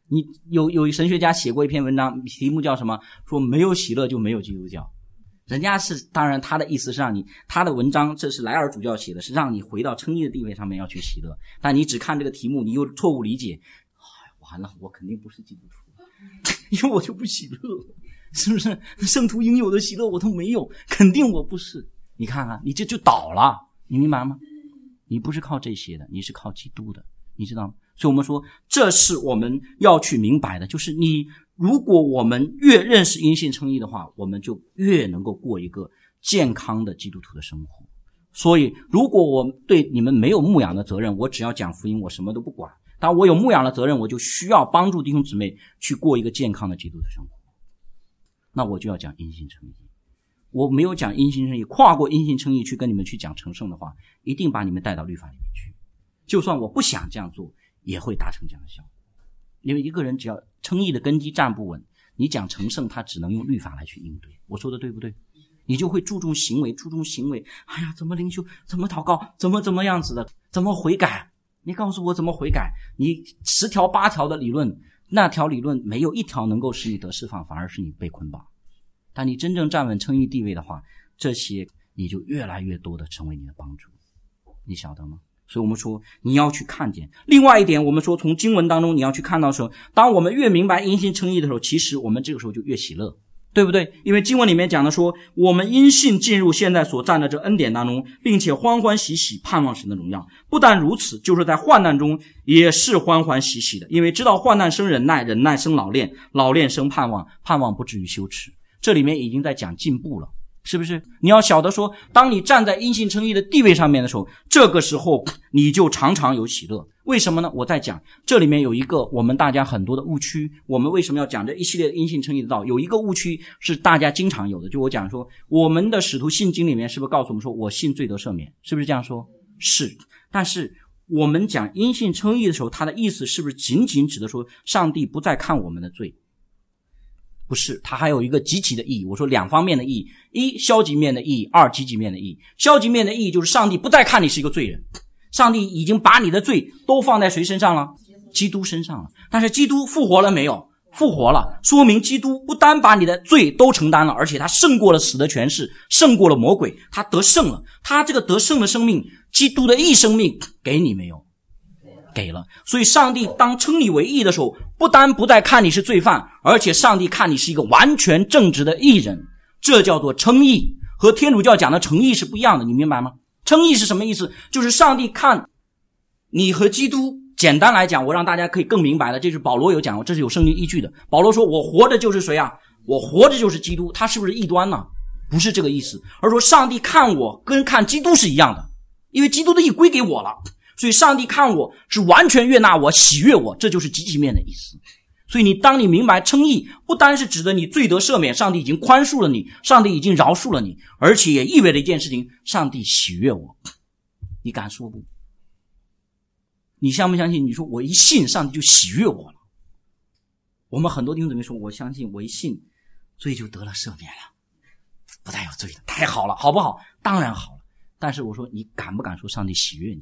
你有神学家写过一篇文章，题目叫什么？说没有喜乐就没有基督教。人家是当然他的意思是让你，他的文章这是莱尔主教写的，是让你回到称义的地位上面要去喜乐。但你只看这个题目，你又错误理解，完了，我肯定不是基督徒，因为我就不喜乐，是不是？圣徒应有的喜乐我都没有，肯定我不是。你看看，你这就倒了，你明白吗？你不是靠这些的，你是靠基督的，你知道吗？所以我们说，这是我们要去明白的，就是如果我们越认识因信称义的话，我们就越能够过一个健康的基督徒的生活。所以如果我对你们没有牧养的责任，我只要讲福音，我什么都不管。当我有牧养的责任，我就需要帮助弟兄姊妹去过一个健康的基督的生活，那我就要讲因信称义。我没有讲因信称义，跨过因信称义去跟你们去讲成圣的话，一定把你们带到律法里面去。就算我不想这样做，也会达成这样的效果。因为一个人只要称义的根基站不稳，你讲成圣他只能用律法来去应对。我说的对不对？你就会注重行为，哎呀，怎么灵修，怎么祷告，怎么样子的，怎么悔改，你告诉我怎么悔改。你10条8条的理论，那条理论没有一条能够使你得释放，反而是你被捆绑。但你真正站稳称义地位的话，这些你就越来越多的成为你的帮助，你晓得吗？所以我们说你要去看见。另外一点，我们说从经文当中你要去看到的时候，当我们越明白因信称义的时候，其实我们这个时候就越喜乐，对不对？因为经文里面讲的说，我们因信进入现在所站的这恩典当中，并且欢欢喜喜盼望神的荣耀。不但如此，就是在患难中也是欢欢喜喜的，因为知道患难生忍耐，忍耐生老练，老练生盼望，盼望不至于羞耻。这里面已经在讲进步了，是不是？你要晓得说，当你站在因信称义的地位上面的时候，这个时候你就常常有喜乐。为什么呢？我在讲这里面有一个我们大家很多的误区。我们为什么要讲这一系列的因信称义的道？有一个误区是大家经常有的，就我讲说，我们的使徒信经里面是不是告诉我们说，我信罪得赦免？是不是这样说？是。但是我们讲因信称义的时候，它的意思是不是仅仅指的说，上帝不再看我们的罪？不是，它还有一个积极的意义。我说两方面的意义，一消极面的意义，二积极面的意义。消极面的意义就是上帝不再看你是一个罪人，上帝已经把你的罪都放在谁身上了？基督身上了。但是基督复活了没有？复活了，说明基督不单把你的罪都承担了，而且他胜过了死的权势，胜过了魔鬼，他得胜了。他这个得胜的生命，基督的义生命给你没有？给了。所以上帝当称你为义的时候，不单不再看你是罪犯，而且上帝看你是一个完全正直的义人。这叫做称义，和天主教讲的称义是不一样的，你明白吗？称义是什么意思？就是上帝看你和基督，简单来讲，我让大家可以更明白的，这是保罗有讲过，这是有圣经依据的。保罗说我活着就是谁啊？我活着就是基督。他是不是异端呢？不是这个意思，而说上帝看我跟看基督是一样的，因为基督的义归给我了，所以上帝看我是完全悦纳我，喜悦我，这就是积极面的意思。所以当你明白称义不单是指的你罪得赦免，上帝已经宽恕了你，上帝已经饶恕了你，而且也意味着一件事情，上帝喜悦我。你敢说不？你相不相信？你说我一信上帝就喜悦我了。我们很多弟兄姊妹说，我相信我一信罪就得了赦免了，不再有罪了，太好了，好不好？当然好了。但是我说你敢不敢说上帝喜悦你？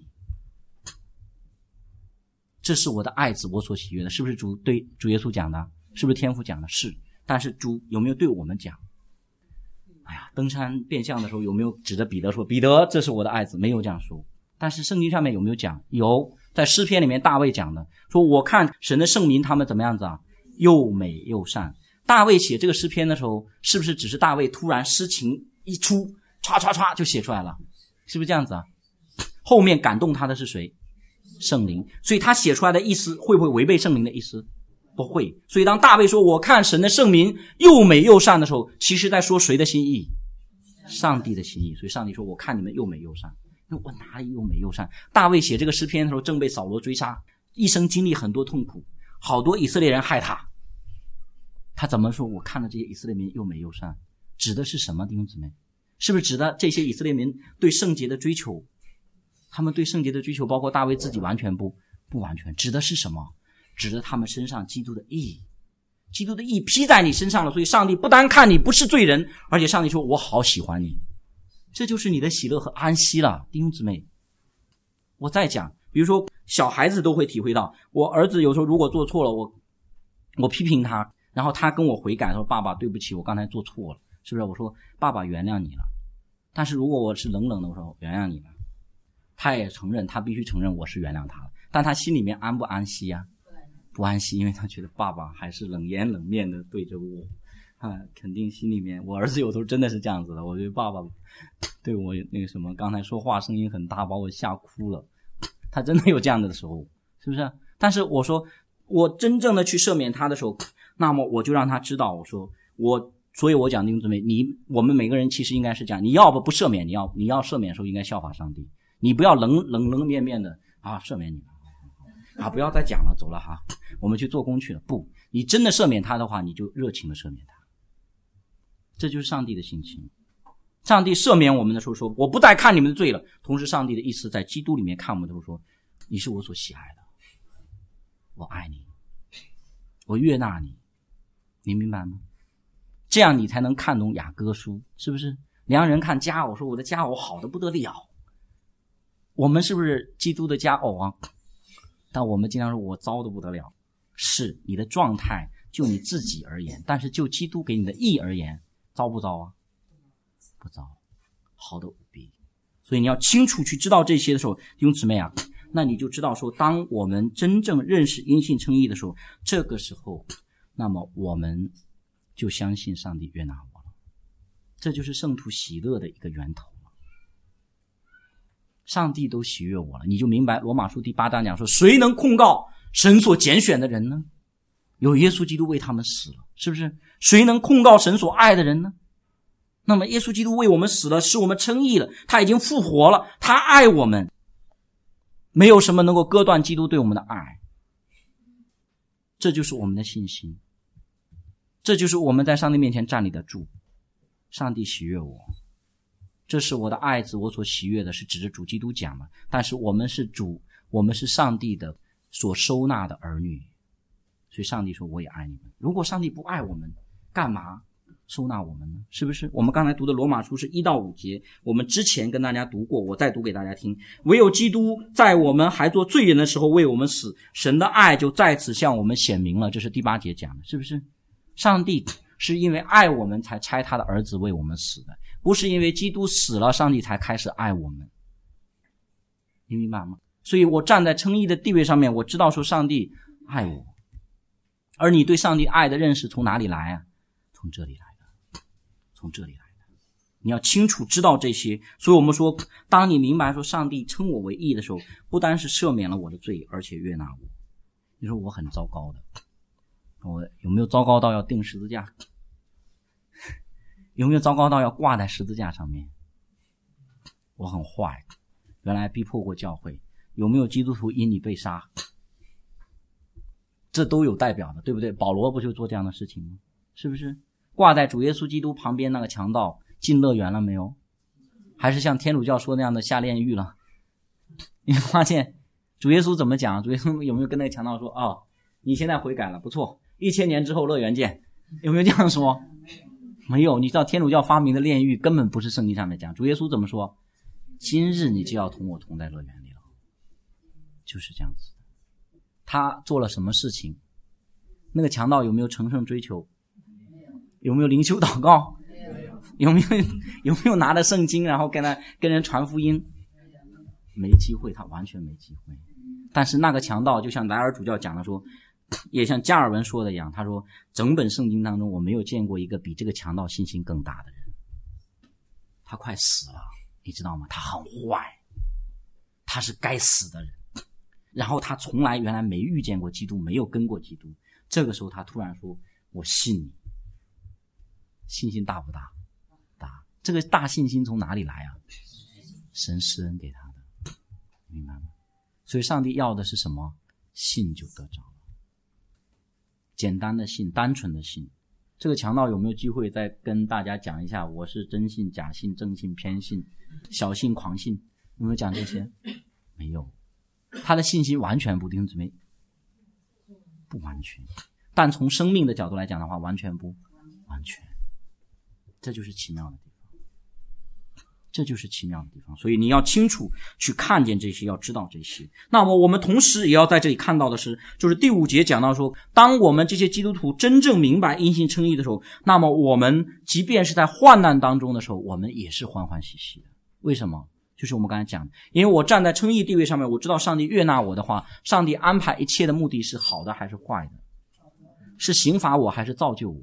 这是我的爱子，我所喜悦的，是不是主对主耶稣讲的？是不是天父讲的？是。但是主有没有对我们讲？哎呀，登山变相的时候有没有指着彼得说，彼得这是我的爱子？没有这样说。但是圣经上面有没有讲？有，在诗篇里面大卫讲的，说我看神的圣民他们怎么样子啊？又美又善。大卫写这个诗篇的时候，是不是只是大卫突然诗情一出，唰唰唰就写出来了？是不是这样子啊？后面感动他的是谁？圣灵。所以他写出来的意思会不会违背圣灵的意思？不会。所以当大卫说我看神的圣民又美又善的时候，其实在说谁的心意？上帝的心意。所以上帝说我看你们又美又善。那我哪里又美又善？大卫写这个诗篇的时候正被扫罗追杀，一生经历很多痛苦，好多以色列人害他。他怎么说我看了这些以色列民又美又善？指的是什么？弟兄姊妹，是不是指的这些以色列民对圣洁的追求？他们对圣洁的追求包括大卫自己完全不完全。指的是什么？指的他们身上基督的义。基督的义披在你身上了，所以上帝不单看你不是罪人，而且上帝说我好喜欢你。这就是你的喜乐和安息了，弟兄姊妹。我再讲，比如说小孩子都会体会到，我儿子有时候如果做错了， 我批评他，然后他跟我悔改说爸爸对不起，我刚才做错了，是不是？我说爸爸原谅你了。但是如果我是冷冷的，我说原谅你了，他也承认，他必须承认我是原谅他了，但他心里面安不安息啊？不安息，因为他觉得爸爸还是冷言冷面的对着我肯定心里面，我儿子有时候真的是这样子的，我觉得爸爸对我那个什么，刚才说话声音很大，把我吓哭了，他真的有这样的时候，是不是？但是我说我真正的去赦免他的时候，那么我就让他知道，我说所以我讲弟兄姊妹，我们每个人其实应该是这样，你要不赦免，你要赦免的时候应该效法上帝，你不要冷面面的赦免你了不要再讲了，走了我们去做工去了。不，你真的赦免他的话，你就热情的赦免他。这就是上帝的心情。上帝赦免我们的时候说，我不再看你们的罪了。同时上帝的意思在基督里面看我们的时候说，你是我所喜爱的，我爱你，我悦纳你，你明白吗？这样你才能看懂雅歌书，是不是？良人看佳偶说，我的佳偶好得不得了。我们是不是基督的佳偶啊？但我们经常说我糟得不得了，是你的状态就你自己而言，但是就基督给你的义而言，糟不糟啊？不糟，好的无比。所以你要清楚去知道这些的时候，弟兄姊妹那你就知道说，当我们真正认识因信称义的时候，这个时候那么我们就相信上帝悦纳我了，这就是圣徒喜乐的一个源头了。上帝都喜悦我了，你就明白罗马书第8章讲说，谁能控告神所拣选的人呢？有耶稣基督为他们死了，是不是？谁能控告神所爱的人呢？那么耶稣基督为我们死了，使我们称义了，他已经复活了，他爱我们，没有什么能够割断基督对我们的爱。这就是我们的信心，这就是我们在上帝面前站立得住。上帝喜悦我，这是我的爱子，我所喜悦的，是指着主基督讲的。但是我们是上帝的所收纳的儿女，所以上帝说我也爱你们。如果上帝不爱我们，干嘛收纳我们呢？是不是？我们刚才读的罗马书是1到5节，我们之前跟大家读过，我再读给大家听。唯有基督在我们还做罪人的时候为我们死，神的爱就在此向我们显明了，这是第8节讲的，是不是？上帝是因为爱我们才差他的儿子为我们死的，不是因为基督死了上帝才开始爱我们，你明白吗？所以我站在称义的地位上面，我知道说上帝爱我。而你对上帝爱的认识从哪里来从这里来的，从这里来的。你要清楚知道这些。所以我们说，当你明白说上帝称我为义的时候，不单是赦免了我的罪，而且悦纳我。你说我很糟糕的，我有没有糟糕到要钉十字架？有没有糟糕到要挂在十字架上面？我很坏，原来逼迫过教会。有没有基督徒因你被杀？这都有代表的，对不对？保罗不就做这样的事情吗？是不是？挂在主耶稣基督旁边那个强盗进乐园了没有？还是像天主教说那样的下炼狱了？你发现主耶稣怎么讲？主耶稣有没有跟那个强盗说你现在悔改了，不错，1000年之后乐园见？有没有这样说？没有。你知道天主教发明的炼狱根本不是圣经上面讲。主耶稣怎么说？今日你就要同我同在乐园里了，就是这样子。他做了什么事情？那个强盗有没有成圣追求？有没有灵修祷告？有没有拿着圣经然后跟人传福音？没机会，他完全没机会。但是那个强盗就像莱尔主教讲的说，也像加尔文说的一样，他说整本圣经当中我没有见过一个比这个强盗信心更大的人。他快死了，你知道吗？他很坏，他是该死的人。然后他从来原来没遇见过基督，没有跟过基督。这个时候他突然说我信你。信心大不大？大。这个大信心从哪里来神施恩给他的，明白吗？所以上帝要的是什么？信就得着了。简单的信，单纯的信。这个强盗有没有机会再跟大家讲一下我是真信、假信、正信、偏信、小信、狂信？有没有讲这些？没有。他的信心完全不定，不完全。但从生命的角度来讲的话，完全不完全。这就是奇妙的地方。 这就是奇妙的地方。所以你要清楚去看见这些，要知道这些。那么我们同时也要在这里看到的是，就是第5节讲到说，当我们这些基督徒真正明白因信称义的时候，那么我们即便是在患难当中的时候，我们也是欢欢喜喜的。为什么？就是我们刚才讲的，因为我站在称义地位上面，我知道上帝悦纳我的话，上帝安排一切的目的是好的还是坏的，是刑罚我还是造就我，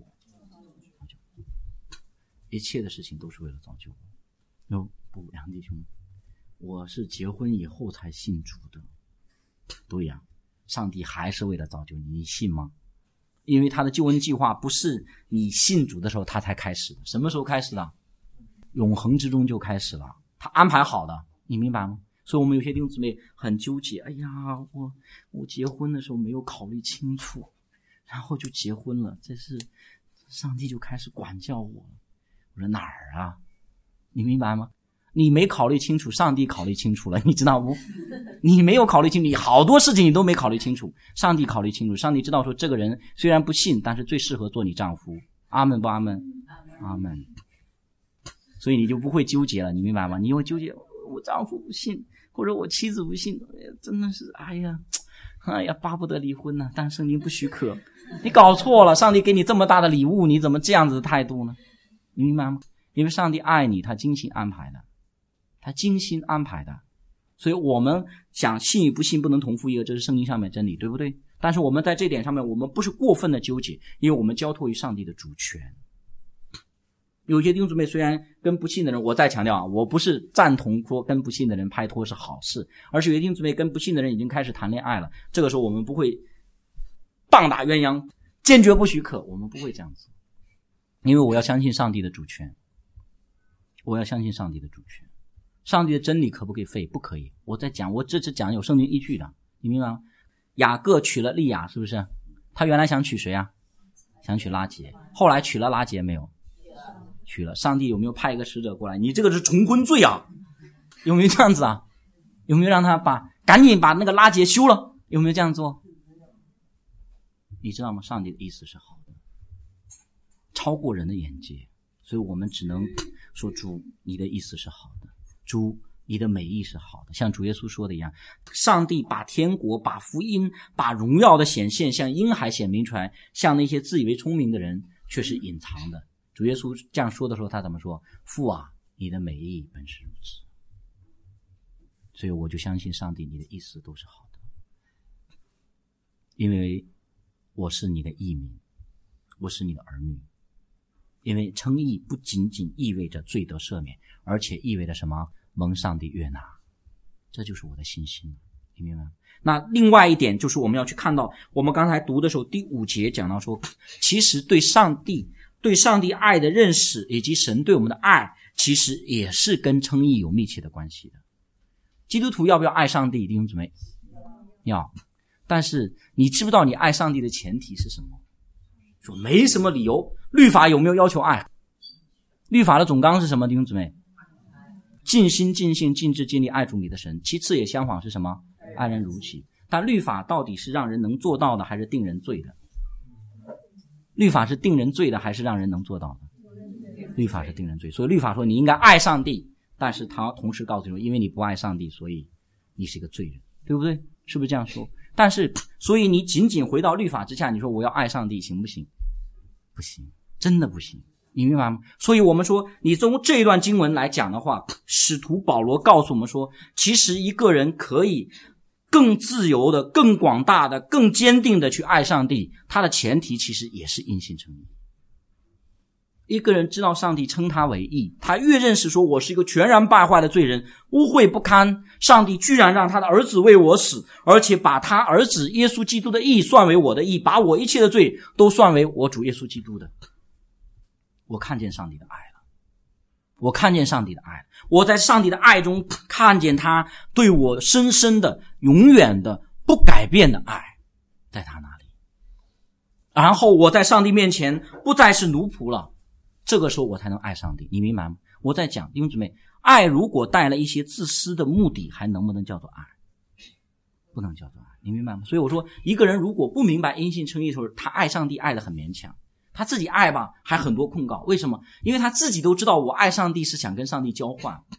一切的事情都是为了造就我。不，梁弟兄，我是结婚以后才信主的。对呀，上帝还是为了造就你，你信吗？因为他的救恩计划不是你信主的时候他才开始的。什么时候开始的？永恒之中就开始了，他安排好的，你明白吗？所以我们有些弟兄姊妹很纠结，哎呀，我结婚的时候没有考虑清楚，然后就结婚了，这是上帝就开始管教我了。我说哪儿啊？你明白吗？你没考虑清楚，上帝考虑清楚了，你知道不？你没有考虑清楚，你好多事情你都没考虑清楚，上帝考虑清楚，上帝知道说这个人虽然不信，但是最适合做你丈夫。阿们不阿们？阿们。所以你就不会纠结了，你明白吗？你会纠结我丈夫不信，或者我妻子不信，真的是哎呀巴不得离婚呢，但圣经不许可。你搞错了，上帝给你这么大的礼物，你怎么这样子的态度呢？你明白吗？因为上帝爱你，他精心安排的，他精心安排的。所以我们讲信与不信不能同负一軛，这是圣经上面真理，对不对？但是我们在这点上面，我们不是过分的纠结，因为我们交托于上帝的主权。有些弟兄姊妹虽然跟不信的人，我再强调啊，我不是赞同说跟不信的人拍拖是好事，而是有些弟兄姊妹跟不信的人已经开始谈恋爱了，这个时候我们不会棒打鸳鸯，坚决不许可，我们不会这样子，因为我要相信上帝的主权，我要相信上帝的主权。上帝的真理可不可以废？不可以。我在讲，我这次讲有圣经依据的，你明白吗？雅各娶了利亚，是不是？他原来想娶谁啊？想娶拉结，后来娶了拉结没有？娶了。上帝有没有派一个使者过来？你这个是重婚罪啊！有没有这样子啊？有没有让他赶紧把那个拉结休了？有没有这样做？你知道吗？上帝的意思是好的，超过人的眼界，所以我们只能说主，你的意思是好的，主，你的美意是好的，像主耶稣说的一样，上帝把天国、把福音、把荣耀的显现像婴孩显明出来，像那些自以为聪明的人却是隐藏的。主耶稣这样说的时候，他怎么说？父啊，你的美意本是如此。所以我就相信上帝，你的意思都是好的，因为我是你的义民，我是你的儿女。因为称义不仅仅意味着罪得赦免，而且意味着什么？蒙上帝悦纳。这就是我的信心，你明白吗？那另外一点就是我们要去看到，我们刚才读的时候第5节讲到说，其实对上帝爱的认识，以及神对我们的爱，其实也是跟称义有密切的关系的。基督徒要不要爱上帝？弟兄姊妹，要。但是你知不知道你爱上帝的前提是什么？说没什么理由。律法有没有要求爱？律法的总纲是什么？弟兄姊妹，尽心尽性尽志尽力爱主你的神。其次也相仿是什么？爱人如己。但律法到底是让人能做到的，还是定人罪的？律法是定人罪的，还是让人能做到的？律法是定人罪。所以律法说你应该爱上帝，但是他同时告诉你，因为你不爱上帝，所以你是一个罪人，对不对？是不是这样说？但是所以你仅仅回到律法之下，你说我要爱上帝行不行？不行，真的不行，你明白吗？所以我们说，你从这一段经文来讲的话，使徒保罗告诉我们说，其实一个人可以更自由的、更广大的、更坚定的去爱上帝，他的前提其实也是因信称义。一个人知道上帝称他为义，他越认识说我是一个全然败坏的罪人，污秽不堪，上帝居然让他的儿子为我死，而且把他儿子耶稣基督的义算为我的义，把我一切的罪都算为我主耶稣基督的。我看见上帝的爱了，我看见上帝的爱了，我在上帝的爱中看见他对我深深的、永远的、不改变的爱在他那里。然后我在上帝面前不再是奴仆了，这个时候我才能爱上帝，你明白吗？我在讲弟兄姊妹，爱如果带了一些自私的目的，还能不能叫做爱？不能叫做爱，你明白吗？所以我说，一个人如果不明白因信称义的时候，他爱上帝爱得很勉强，他自己爱吧还很多控告。为什么？因为他自己都知道我爱上帝是想跟上帝交换，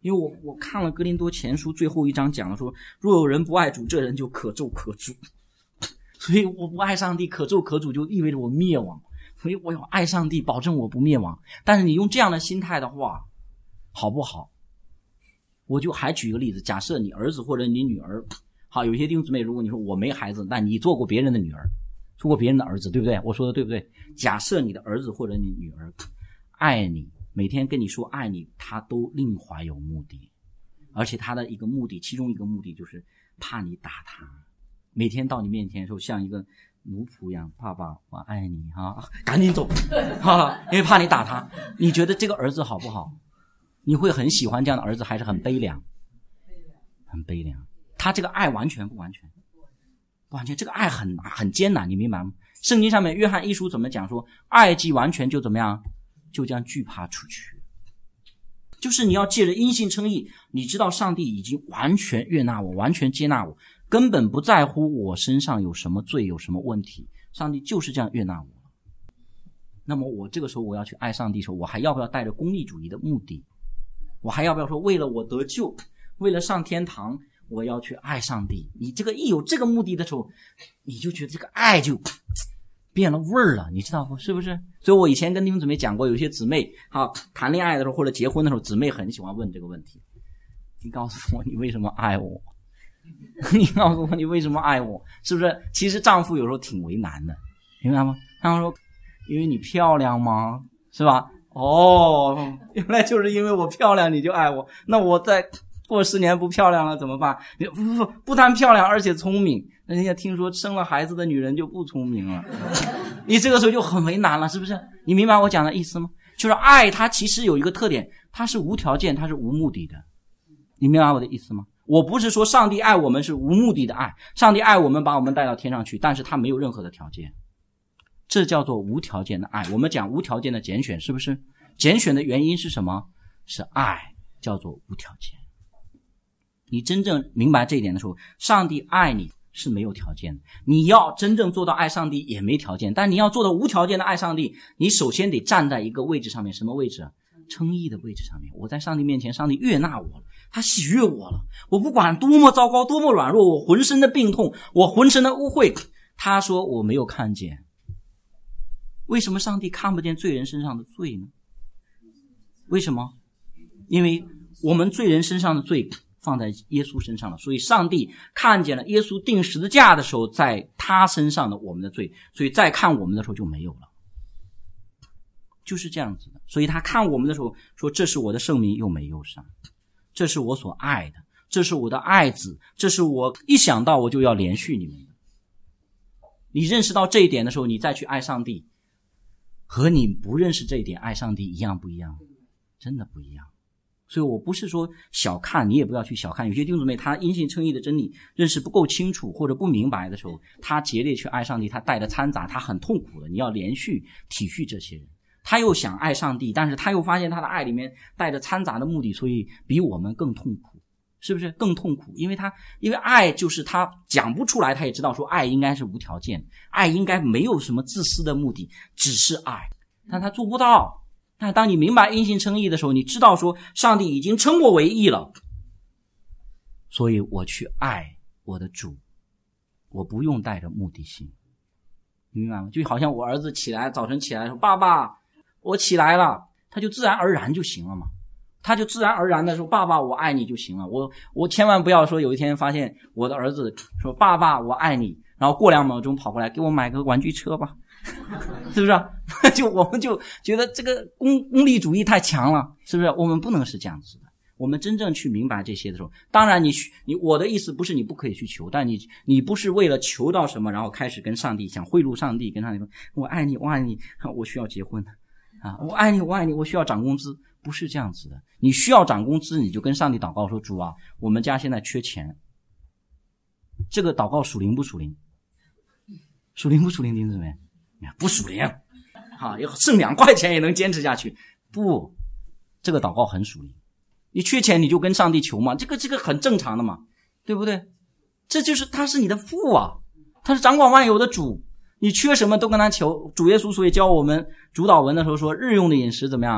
因为我看了哥林多前书最后一章讲了说，若有人不爱主，这人就可咒可诅。所以我不爱上帝，可咒可诅，就意味着我灭亡。所以我要爱上帝，保证我不灭亡。但是你用这样的心态的话，好不好？我就还举一个例子，假设你儿子或者你女儿，好，有些弟兄姊妹，如果你说我没孩子，但你做过别人的女儿，做过别人的儿子，对不对？我说的对不对？假设你的儿子或者你女儿爱你，每天跟你说爱你，他都另怀有目的，而且他的一个目的，其中一个目的就是怕你打他，每天到你面前的时候像一个奴仆一样，爸爸我爱你啊，赶紧走啊，因为怕你打他。你觉得这个儿子好不好？你会很喜欢这样的儿子，还是很悲凉？很悲凉。他这个爱完全不完全？不完全，这个爱很艰难，你明白吗？圣经上面约翰一书怎么讲说，爱既完全就怎么样？就将惧怕除去。就是你要借着因信称义，你知道上帝已经完全悦纳我，完全接纳我，根本不在乎我身上有什么罪，有什么问题，上帝就是这样悦纳我。那么我这个时候我要去爱上帝的时候，我还要不要带着功利主义的目的？我还要不要说为了我得救，为了上天堂，我要去爱上帝？你这个一有这个目的的时候，你就觉得这个爱就变了味儿了，你知道不？是不是？所以我以前跟弟兄姊妹讲过，有些姊妹谈恋爱的时候或者结婚的时候，姊妹很喜欢问这个问题，你告诉我你为什么爱我？你告诉我你为什么爱我？是不是？其实丈夫有时候挺为难的，明白吗？他们说因为你漂亮吗？是吧？哦，原来就是因为我漂亮你就爱我，那我再过10年不漂亮了怎么办？不但漂亮而且聪明，人家听说生了孩子的女人就不聪明了。你这个时候就很为难了，是不是？你明白我讲的意思吗？就是爱它其实有一个特点，它是无条件，它是无目的的。你明白我的意思吗？我不是说上帝爱我们是无目的的爱，上帝爱我们把我们带到天上去，但是他没有任何的条件，这叫做无条件的爱。我们讲无条件的拣选，是不是？拣选的原因是什么？是爱，叫做无条件。你真正明白这一点的时候，上帝爱你是没有条件的。你要真正做到爱上帝也没条件，但你要做到无条件的爱上帝，你首先得站在一个位置上面。什么位置？称义的位置上面。我在上帝面前，上帝悦纳我了，他喜悦我了。我不管多么糟糕，多么软弱，我浑身的病痛，我浑身的污秽，他说我没有看见。为什么上帝看不见罪人身上的罪呢？为什么？因为我们罪人身上的罪放在耶稣身上了，所以上帝看见了耶稣钉十字架的时候在他身上的我们的罪，所以再看我们的时候就没有了，就是这样子的。所以他看我们的时候说，这是我的圣民，又美又善，这是我所爱的，这是我的爱子，这是我一想到我就要连续你们的。你认识到这一点的时候，你再去爱上帝，和你不认识这一点爱上帝一样不一样？真的不一样。所以我不是说小看，你也不要去小看。有些弟兄姊妹他因信称义的真理认识不够清楚或者不明白的时候，他竭力去爱上帝，他带着掺杂，他很痛苦的。你要连续体恤这些人，他又想爱上帝，但是他又发现他的爱里面带着掺杂的目的，所以比我们更痛苦，是不是？更痛苦。因为爱就是他讲不出来，他也知道说爱应该是无条件，爱应该没有什么自私的目的，只是爱，但他做不到。但当你明白因信称义的时候，你知道说上帝已经称我为义了，所以我去爱我的主，我不用带着目的性，明白吗？就好像我儿子早晨起来说爸爸我起来了，他就自然而然就行了嘛。他就自然而然的说爸爸我爱你就行了。我千万不要说有一天发现我的儿子说爸爸我爱你，然后过2秒钟跑过来给我买个玩具车吧，是不是？我们就觉得这个功利主义太强了，是不是？我们不能是这样子的。我们真正去明白这些的时候，当然我的意思不是你不可以去求，但你不是为了求到什么然后开始跟上帝想贿赂上帝，跟上帝说我爱你我爱你，我需要结婚啊，我爱你我爱你，我需要涨工资，不是这样子的。你需要涨工资，你就跟上帝祷告说主啊，我们家现在缺钱。这个祷告属灵不属灵？属灵不属灵？弟兄姊妹，不属灵啊，剩2块钱也能坚持下去。不，这个祷告很属灵。你缺钱你就跟上帝求嘛，这个很正常的嘛，对不对？这就是他是你的父啊，他是掌管万有的主，你缺什么都跟他求。主耶稣所以教我们主祷文的时候说，日用的饮食怎么样？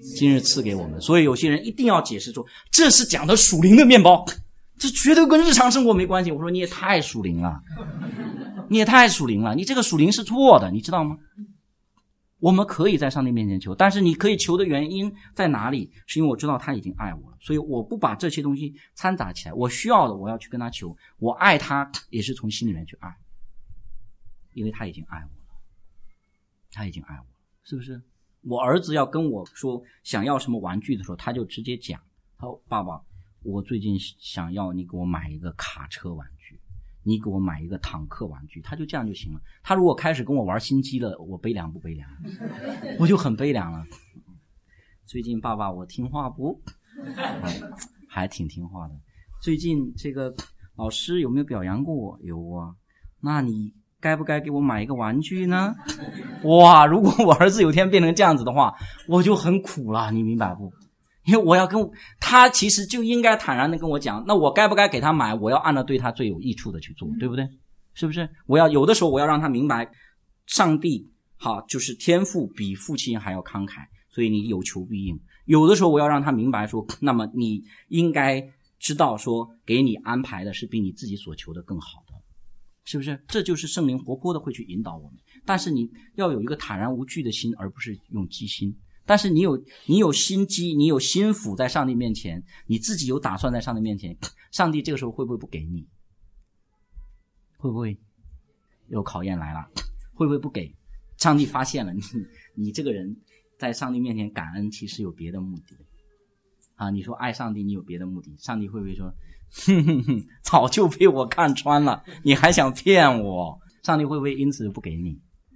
今日赐给我们。所以有些人一定要解释说，这是讲的属灵的面包，这绝对跟日常生活没关系。我说你也太属灵了，你也太属灵了，你这个属灵是错的，你知道吗？我们可以在上帝面前求，但是你可以求的原因在哪里？是因为我知道他已经爱我了，所以我不把这些东西掺杂起来。我需要的我要去跟他求，我爱他也是从心里面去爱，因为他已经爱我了，他已经爱我了，是不是？我儿子要跟我说想要什么玩具的时候，他就直接讲，他说爸爸，我最近想要你给我买一个卡车玩具，你给我买一个坦克玩具，他就这样就行了。他如果开始跟我玩心机了，我悲凉不悲凉？我就很悲凉了。最近爸爸我听话不？还挺听话的。最近这个老师有没有表扬过我？有啊。那你该不该给我买一个玩具呢？哇，如果我儿子有天变成这样子的话，我就很苦了，你明白不？因为我要跟他其实就应该坦然的跟我讲，那我该不该给他买，我要按照对他最有益处的去做，对不对？是不是？我要有的时候我要让他明白，上帝好就是天父比父亲还要慷慨，所以你有求必应。有的时候我要让他明白说，那么你应该知道说，给你安排的是比你自己所求的更好的，是不是？这就是圣灵活泼的会去引导我们。但是你要有一个坦然无惧的心，而不是用机心。但是你有心机，你有心腹在上帝面前，你自己有打算在上帝面前，上帝这个时候会不会不给你？会不会有考验来了？会不会不给？上帝发现了你这个人在上帝面前感恩其实有别的目的啊！你说爱上帝你有别的目的，上帝会不会说早就被我看穿了，你还想骗我？上帝会不会因此不给你？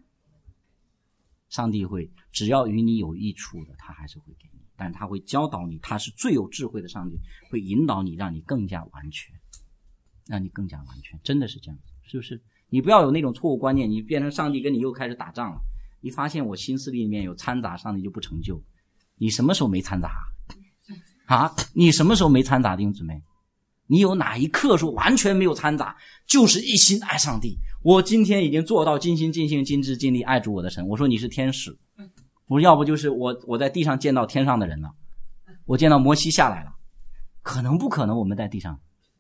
上帝会，只要与你有益处的他还是会给你，但他会教导你，他是最有智慧的上帝，会引导你，让你更加完全，让你更加完全，真的是这样，是不是？你不要有那种错误观念，你变成上帝跟你又开始打仗了，你发现我心思里面有掺杂，上帝就不成就。你什么时候没掺杂啊？你什么时候没掺杂，弟兄姊妹？你有哪一刻说完全没有掺杂，就是一心爱上帝？我今天已经做到尽心尽性尽智尽力爱主我的神。我说你是天使，我说要不就是我在地上见到天上的人了，我见到摩西下来了，可能不可能我们在地上？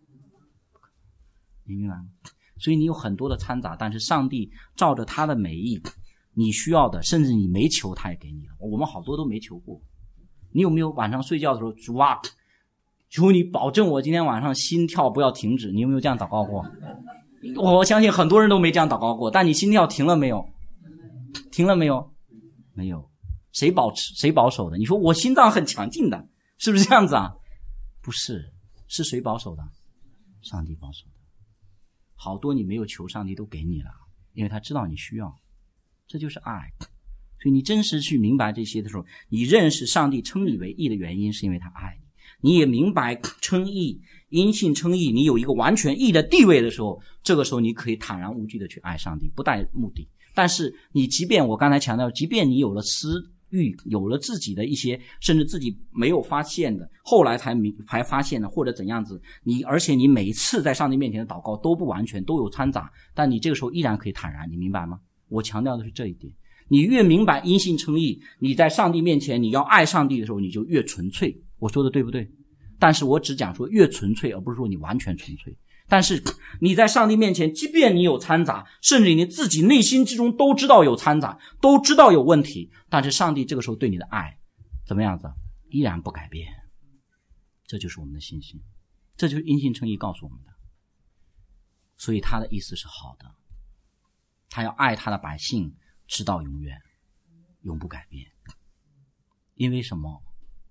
你明白吗？所以你有很多的掺杂，但是上帝照着他的美意，你需要的甚至你没求他也给你了。我们好多都没求过。你有没有晚上睡觉的时候，主啊，求你保证我今天晚上心跳不要停止？你有没有这样祷告过？我相信很多人都没这样祷告过。但你心跳停了没有？停了没有？没有。谁保守的？你说我心脏很强劲的，是不是这样子啊？不是，是谁保守的？上帝保守的。好多你没有求，上帝都给你了，因为他知道你需要，这就是爱。所以你真实去明白这些的时候，你认识上帝称你为义的原因是因为他爱你，你也明白称义，因信称义，你有一个完全义的地位的时候，这个时候你可以坦然无惧的去爱上帝，不带目的。但是你即便我刚才强调，即便你有了私欲，有了自己的一些甚至自己没有发现的，后来才发现的，或者怎样子，而且你每一次在上帝面前的祷告都不完全，都有掺杂，但你这个时候依然可以坦然，你明白吗？我强调的是这一点。你越明白因信称义，你在上帝面前你要爱上帝的时候，你就越纯粹。我说的对不对？但是我只讲说越纯粹，而不是说你完全纯粹。但是你在上帝面前，即便你有掺杂，甚至你自己内心之中都知道有掺杂，都知道有问题，但是上帝这个时候对你的爱怎么样子？依然不改变。这就是我们的信心，这就是因信称义告诉我们的。所以他的意思是好的，他要爱他的百姓直到永远，永不改变。因为什么？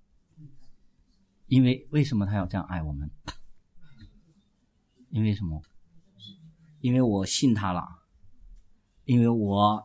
为什么他要这样爱我们？因为什么？因为我信他了，因为我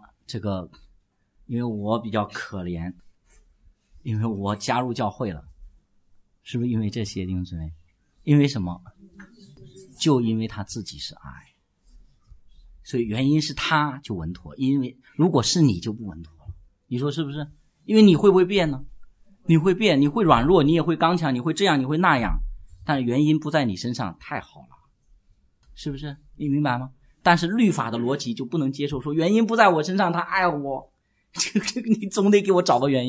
比较可怜，因为我加入教会了，是不是因为这些弟兄姊妹？因为什么？就因为他自己是爱，所以原因是他就稳妥，因为如果是你就不稳妥了，你说是不是？因为你会不会变呢？你会变，你会软弱，你也会刚强，你会这样，你会那样，但原因不在你身上，太好了，是不是？你明白吗？但是律法的逻辑就不能接受，说原因不在我身上，他爱我，这个你总得给我找个原因。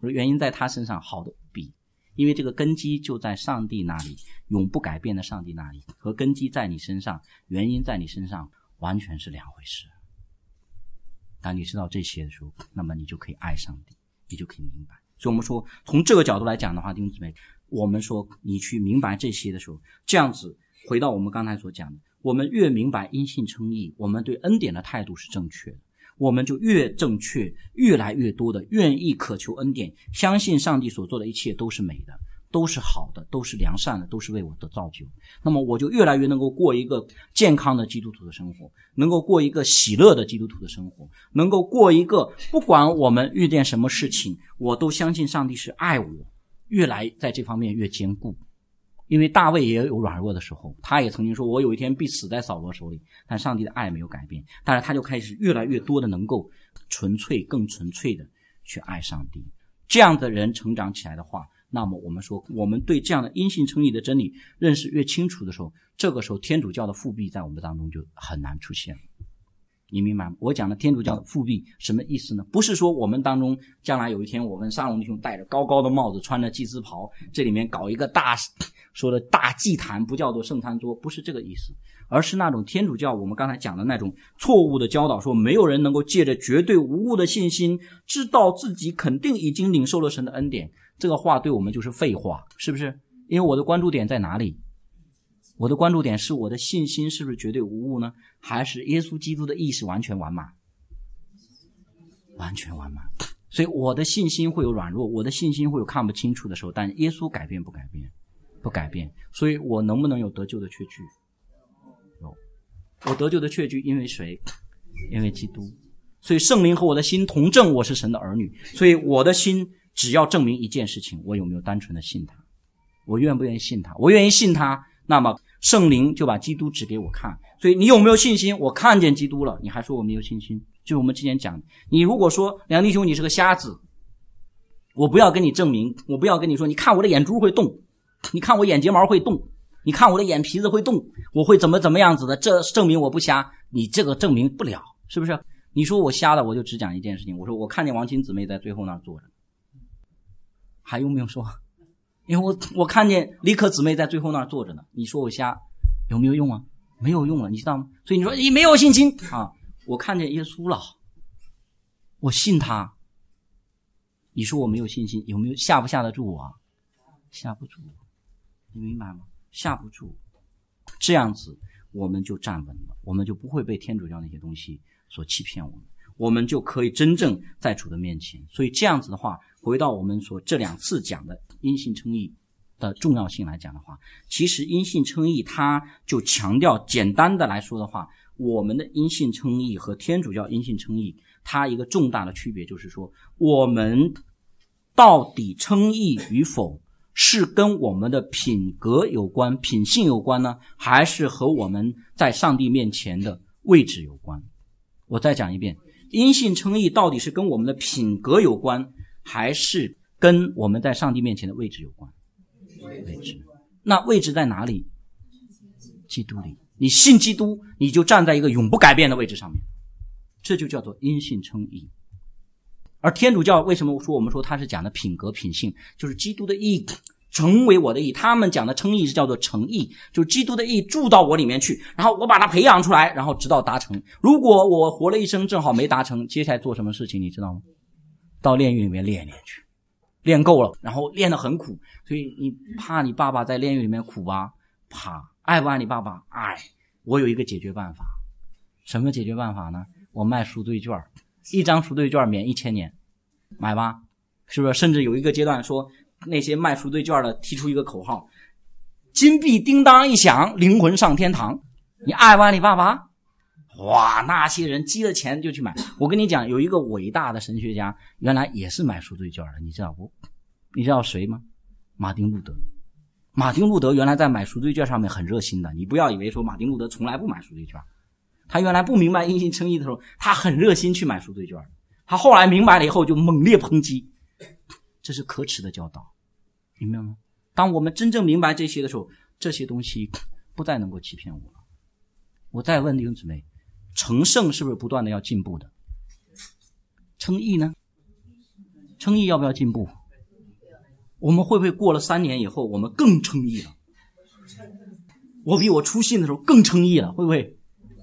原因在他身上好的无比，因为这个根基就在上帝那里，永不改变的上帝那里，和根基在你身上，原因在你身上，完全是两回事。当你知道这些的时候，那么你就可以爱上帝，你就可以明白。所以我们说从这个角度来讲的话，弟兄姊妹，我们说你去明白这些的时候，这样子回到我们刚才所讲的，我们越明白因信称义，我们对恩典的态度是正确的，我们就越正确，越来越多的愿意渴求恩典，相信上帝所做的一切都是美的，都是好的，都是良善的，都是为我的造就。那么我就越来越能够过一个健康的基督徒的生活，能够过一个喜乐的基督徒的生活，能够过一个不管我们遇见什么事情，我都相信上帝是爱我，越来在这方面越坚固。因为大卫也有软弱的时候，他也曾经说我有一天必死在扫罗手里，但上帝的爱没有改变，但是他就开始越来越多的能够更纯粹的去爱上帝。这样的人成长起来的话，那么我们说我们对这样的因信称义的真理认识越清楚的时候，这个时候天主教的复辟在我们当中就很难出现了。你明白吗？我讲的天主教的复辟什么意思呢？不是说我们当中将来有一天我跟沙龙弟兄戴着高高的帽子，穿着祭司袍，这里面搞一个说的大祭坛，不叫做圣餐桌，不是这个意思，而是那种天主教我们刚才讲的那种错误的教导，说没有人能够借着绝对无误的信心知道自己肯定已经领受了神的恩典。这个话对我们就是废话，是不是？因为我的关注点在哪里？我的关注点是我的信心是不是绝对无误呢？还是耶稣基督的义是完全完满？完全完满。所以我的信心会有软弱，我的信心会有看不清楚的时候，但耶稣改变不改变？不改变。所以我能不能有得救的确据？有。我得救的确据因为谁？因为基督。所以圣灵和我的心同证我是神的儿女，所以我的心只要证明一件事情，我有没有单纯的信他，我愿不愿意信他？我愿意信他，那么圣灵就把基督指给我看。所以你有没有信心？我看见基督了，你还说我没有信心？就是我们之前讲的，你如果说梁弟兄你是个瞎子，我不要跟你证明，我不要跟你说你看我的眼珠会动，你看我眼睫毛会动，你看我的眼皮子会动，我会怎么样子的，这证明我不瞎，你这个证明不了，是不是？你说我瞎了，我就只讲一件事情，我说我看见王琴姊妹在最后那儿坐着，还用不用说？因为我看见李可姊妹在最后那儿坐着呢，你说我瞎有没有用啊？没有用了，你知道吗？所以你说你没有信心啊，我看见耶稣了，我信他，你说我没有信心，有没有下不下得住啊？下不住，你明白吗？下不住。这样子我们就站稳了，我们就不会被天主教那些东西所欺骗我们，我们就可以真正在主的面前。所以这样子的话，回到我们所这两次讲的因信称义的重要性来讲的话，其实因信称义它就强调，简单的来说的话，我们的因信称义和天主教因信称义它一个重大的区别就是说，我们到底称义与否是跟我们的品格有关，品性有关呢，还是和我们在上帝面前的位置有关？我再讲一遍，因信称义到底是跟我们的品格有关，还是跟我们在上帝面前的位置有关？位置。那位置在哪里？基督里。你信基督，你就站在一个永不改变的位置上面，这就叫做因信称义。而天主教为什么说我们说它是讲的品格品性，就是基督的义成为我的义，他们讲的称义是叫做成义，就是基督的义住到我里面去，然后我把它培养出来，然后直到达成。如果我活了一生正好没达成，接下来做什么事情你知道吗？到炼狱里面练去，练够了，然后练得很苦。所以你怕你爸爸在炼狱里面苦吧？怕。爱不爱你爸爸？爱。我有一个解决办法。什么解决办法呢？我卖赎罪券，1张赎罪券免1000年，买吧，是不是？甚至有一个阶段说，那些卖赎罪券的提出一个口号，金币叮当一响，灵魂上天堂。你爱不爱你爸爸？哇，那些人积了钱就去买。我跟你讲，有一个伟大的神学家原来也是买赎罪券的，你知道不？你知道谁吗？马丁路德。马丁路德原来在买赎罪券上面很热心的，你不要以为说马丁路德从来不买赎罪券，他原来不明白因信称义的时候，他很热心去买赎罪券，他后来明白了以后就猛烈抨击，这是可耻的教导，明白吗？当我们真正明白这些的时候，这些东西不再能够欺骗我了。我再问弟兄姊妹，成圣是不是不断的要进步的？称义呢？ 称义要不要进步？我们会不会过了3年以后我们更称义了？我比我初信的时候更称义了，会不会？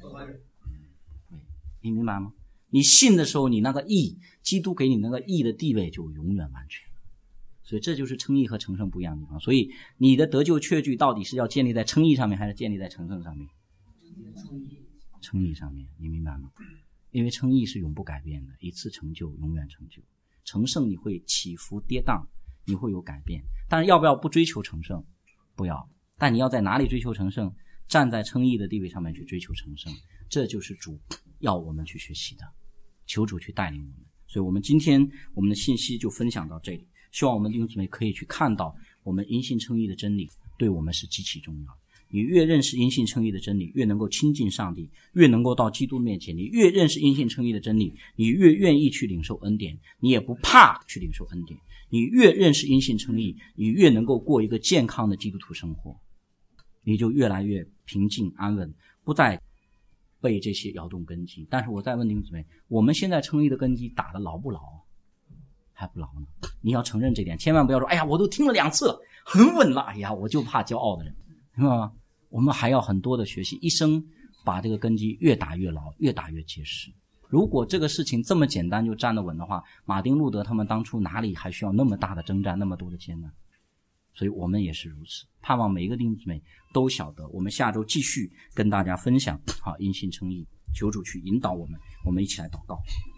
你明白吗？你信的时候，你那个义，基督给你那个义的地位就永远完全。所以这就是称义和成圣不一样的地方。所以你的得救确据到底是要建立在称义上面，还是建立在成圣上面？称义上面，你明白吗？因为称义是永不改变的，一次成就，永远成就。成圣你会起伏跌宕，你会有改变。但是要不要不追求成圣？不要。但你要在哪里追求成圣？站在称义的地位上面去追求成圣，这就是主要我们去学习的。求主去带领我们。所以我们今天我们的信息就分享到这里，希望我们弟兄姊妹可以去看到我们因信称义的真理对我们是极其重要。你越认识因信称义的真理，越能够亲近上帝，越能够到基督面前。你越认识因信称义的真理，你越愿意去领受恩典，你也不怕去领受恩典。你越认识因信称义，你越能够过一个健康的基督徒生活，你就越来越平静安稳，不再被这些摇动根基。但是我再问弟兄姊妹，我们现在称义的根基打得牢不牢？还不牢呢。你要承认这点，千万不要说哎呀我都听了2次了很稳了，哎呀我就怕骄傲的人，明白吗？我们还要很多的学习，一生把这个根基越打越牢，越打越结实。如果这个事情这么简单就站得稳的话，马丁路德他们当初哪里还需要那么大的征战，那么多的艰难？所以我们也是如此。盼望每一个弟兄姊妹都晓得，我们下周继续跟大家分享因信称义，求主去引导我们。我们一起来祷告。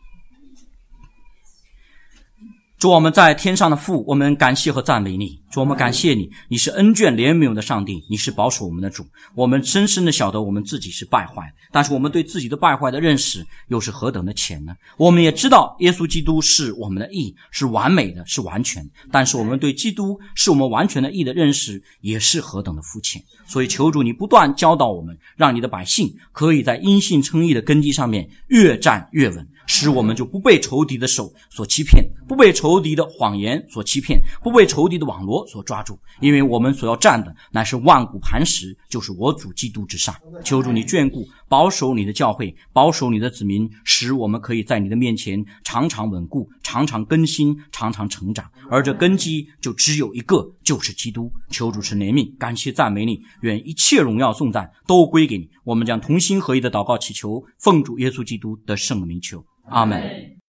主，我们在天上的父，我们感谢和赞美你。主，我们感谢你，你是恩眷怜悯的上帝，你是保守我们的主。我们深深的晓得我们自己是败坏，但是我们对自己的败坏的认识又是何等的浅呢？我们也知道耶稣基督是我们的义，是完美的，是完全，但是我们对基督是我们完全的义的认识也是何等的肤浅。所以求主你不断教导我们，让你的百姓可以在因信称义的根基上面越站越稳，使我们就不被仇敌的手所欺骗，不被仇敌的谎言所欺骗，不被仇敌的网罗所抓住。因为我们所要站的乃是万古磐石，就是我主基督之上。求主你眷顾保守你的教会，保守你的子民，使我们可以在你的面前常常稳固，常常更新，常常成长。而这根基就只有一个，就是基督。求主是怜悯，感谢赞美你，愿一切荣耀颂赞都归给你。我们将同心合一的祷告祈求，奉主耶稣基督的圣名求，阿们。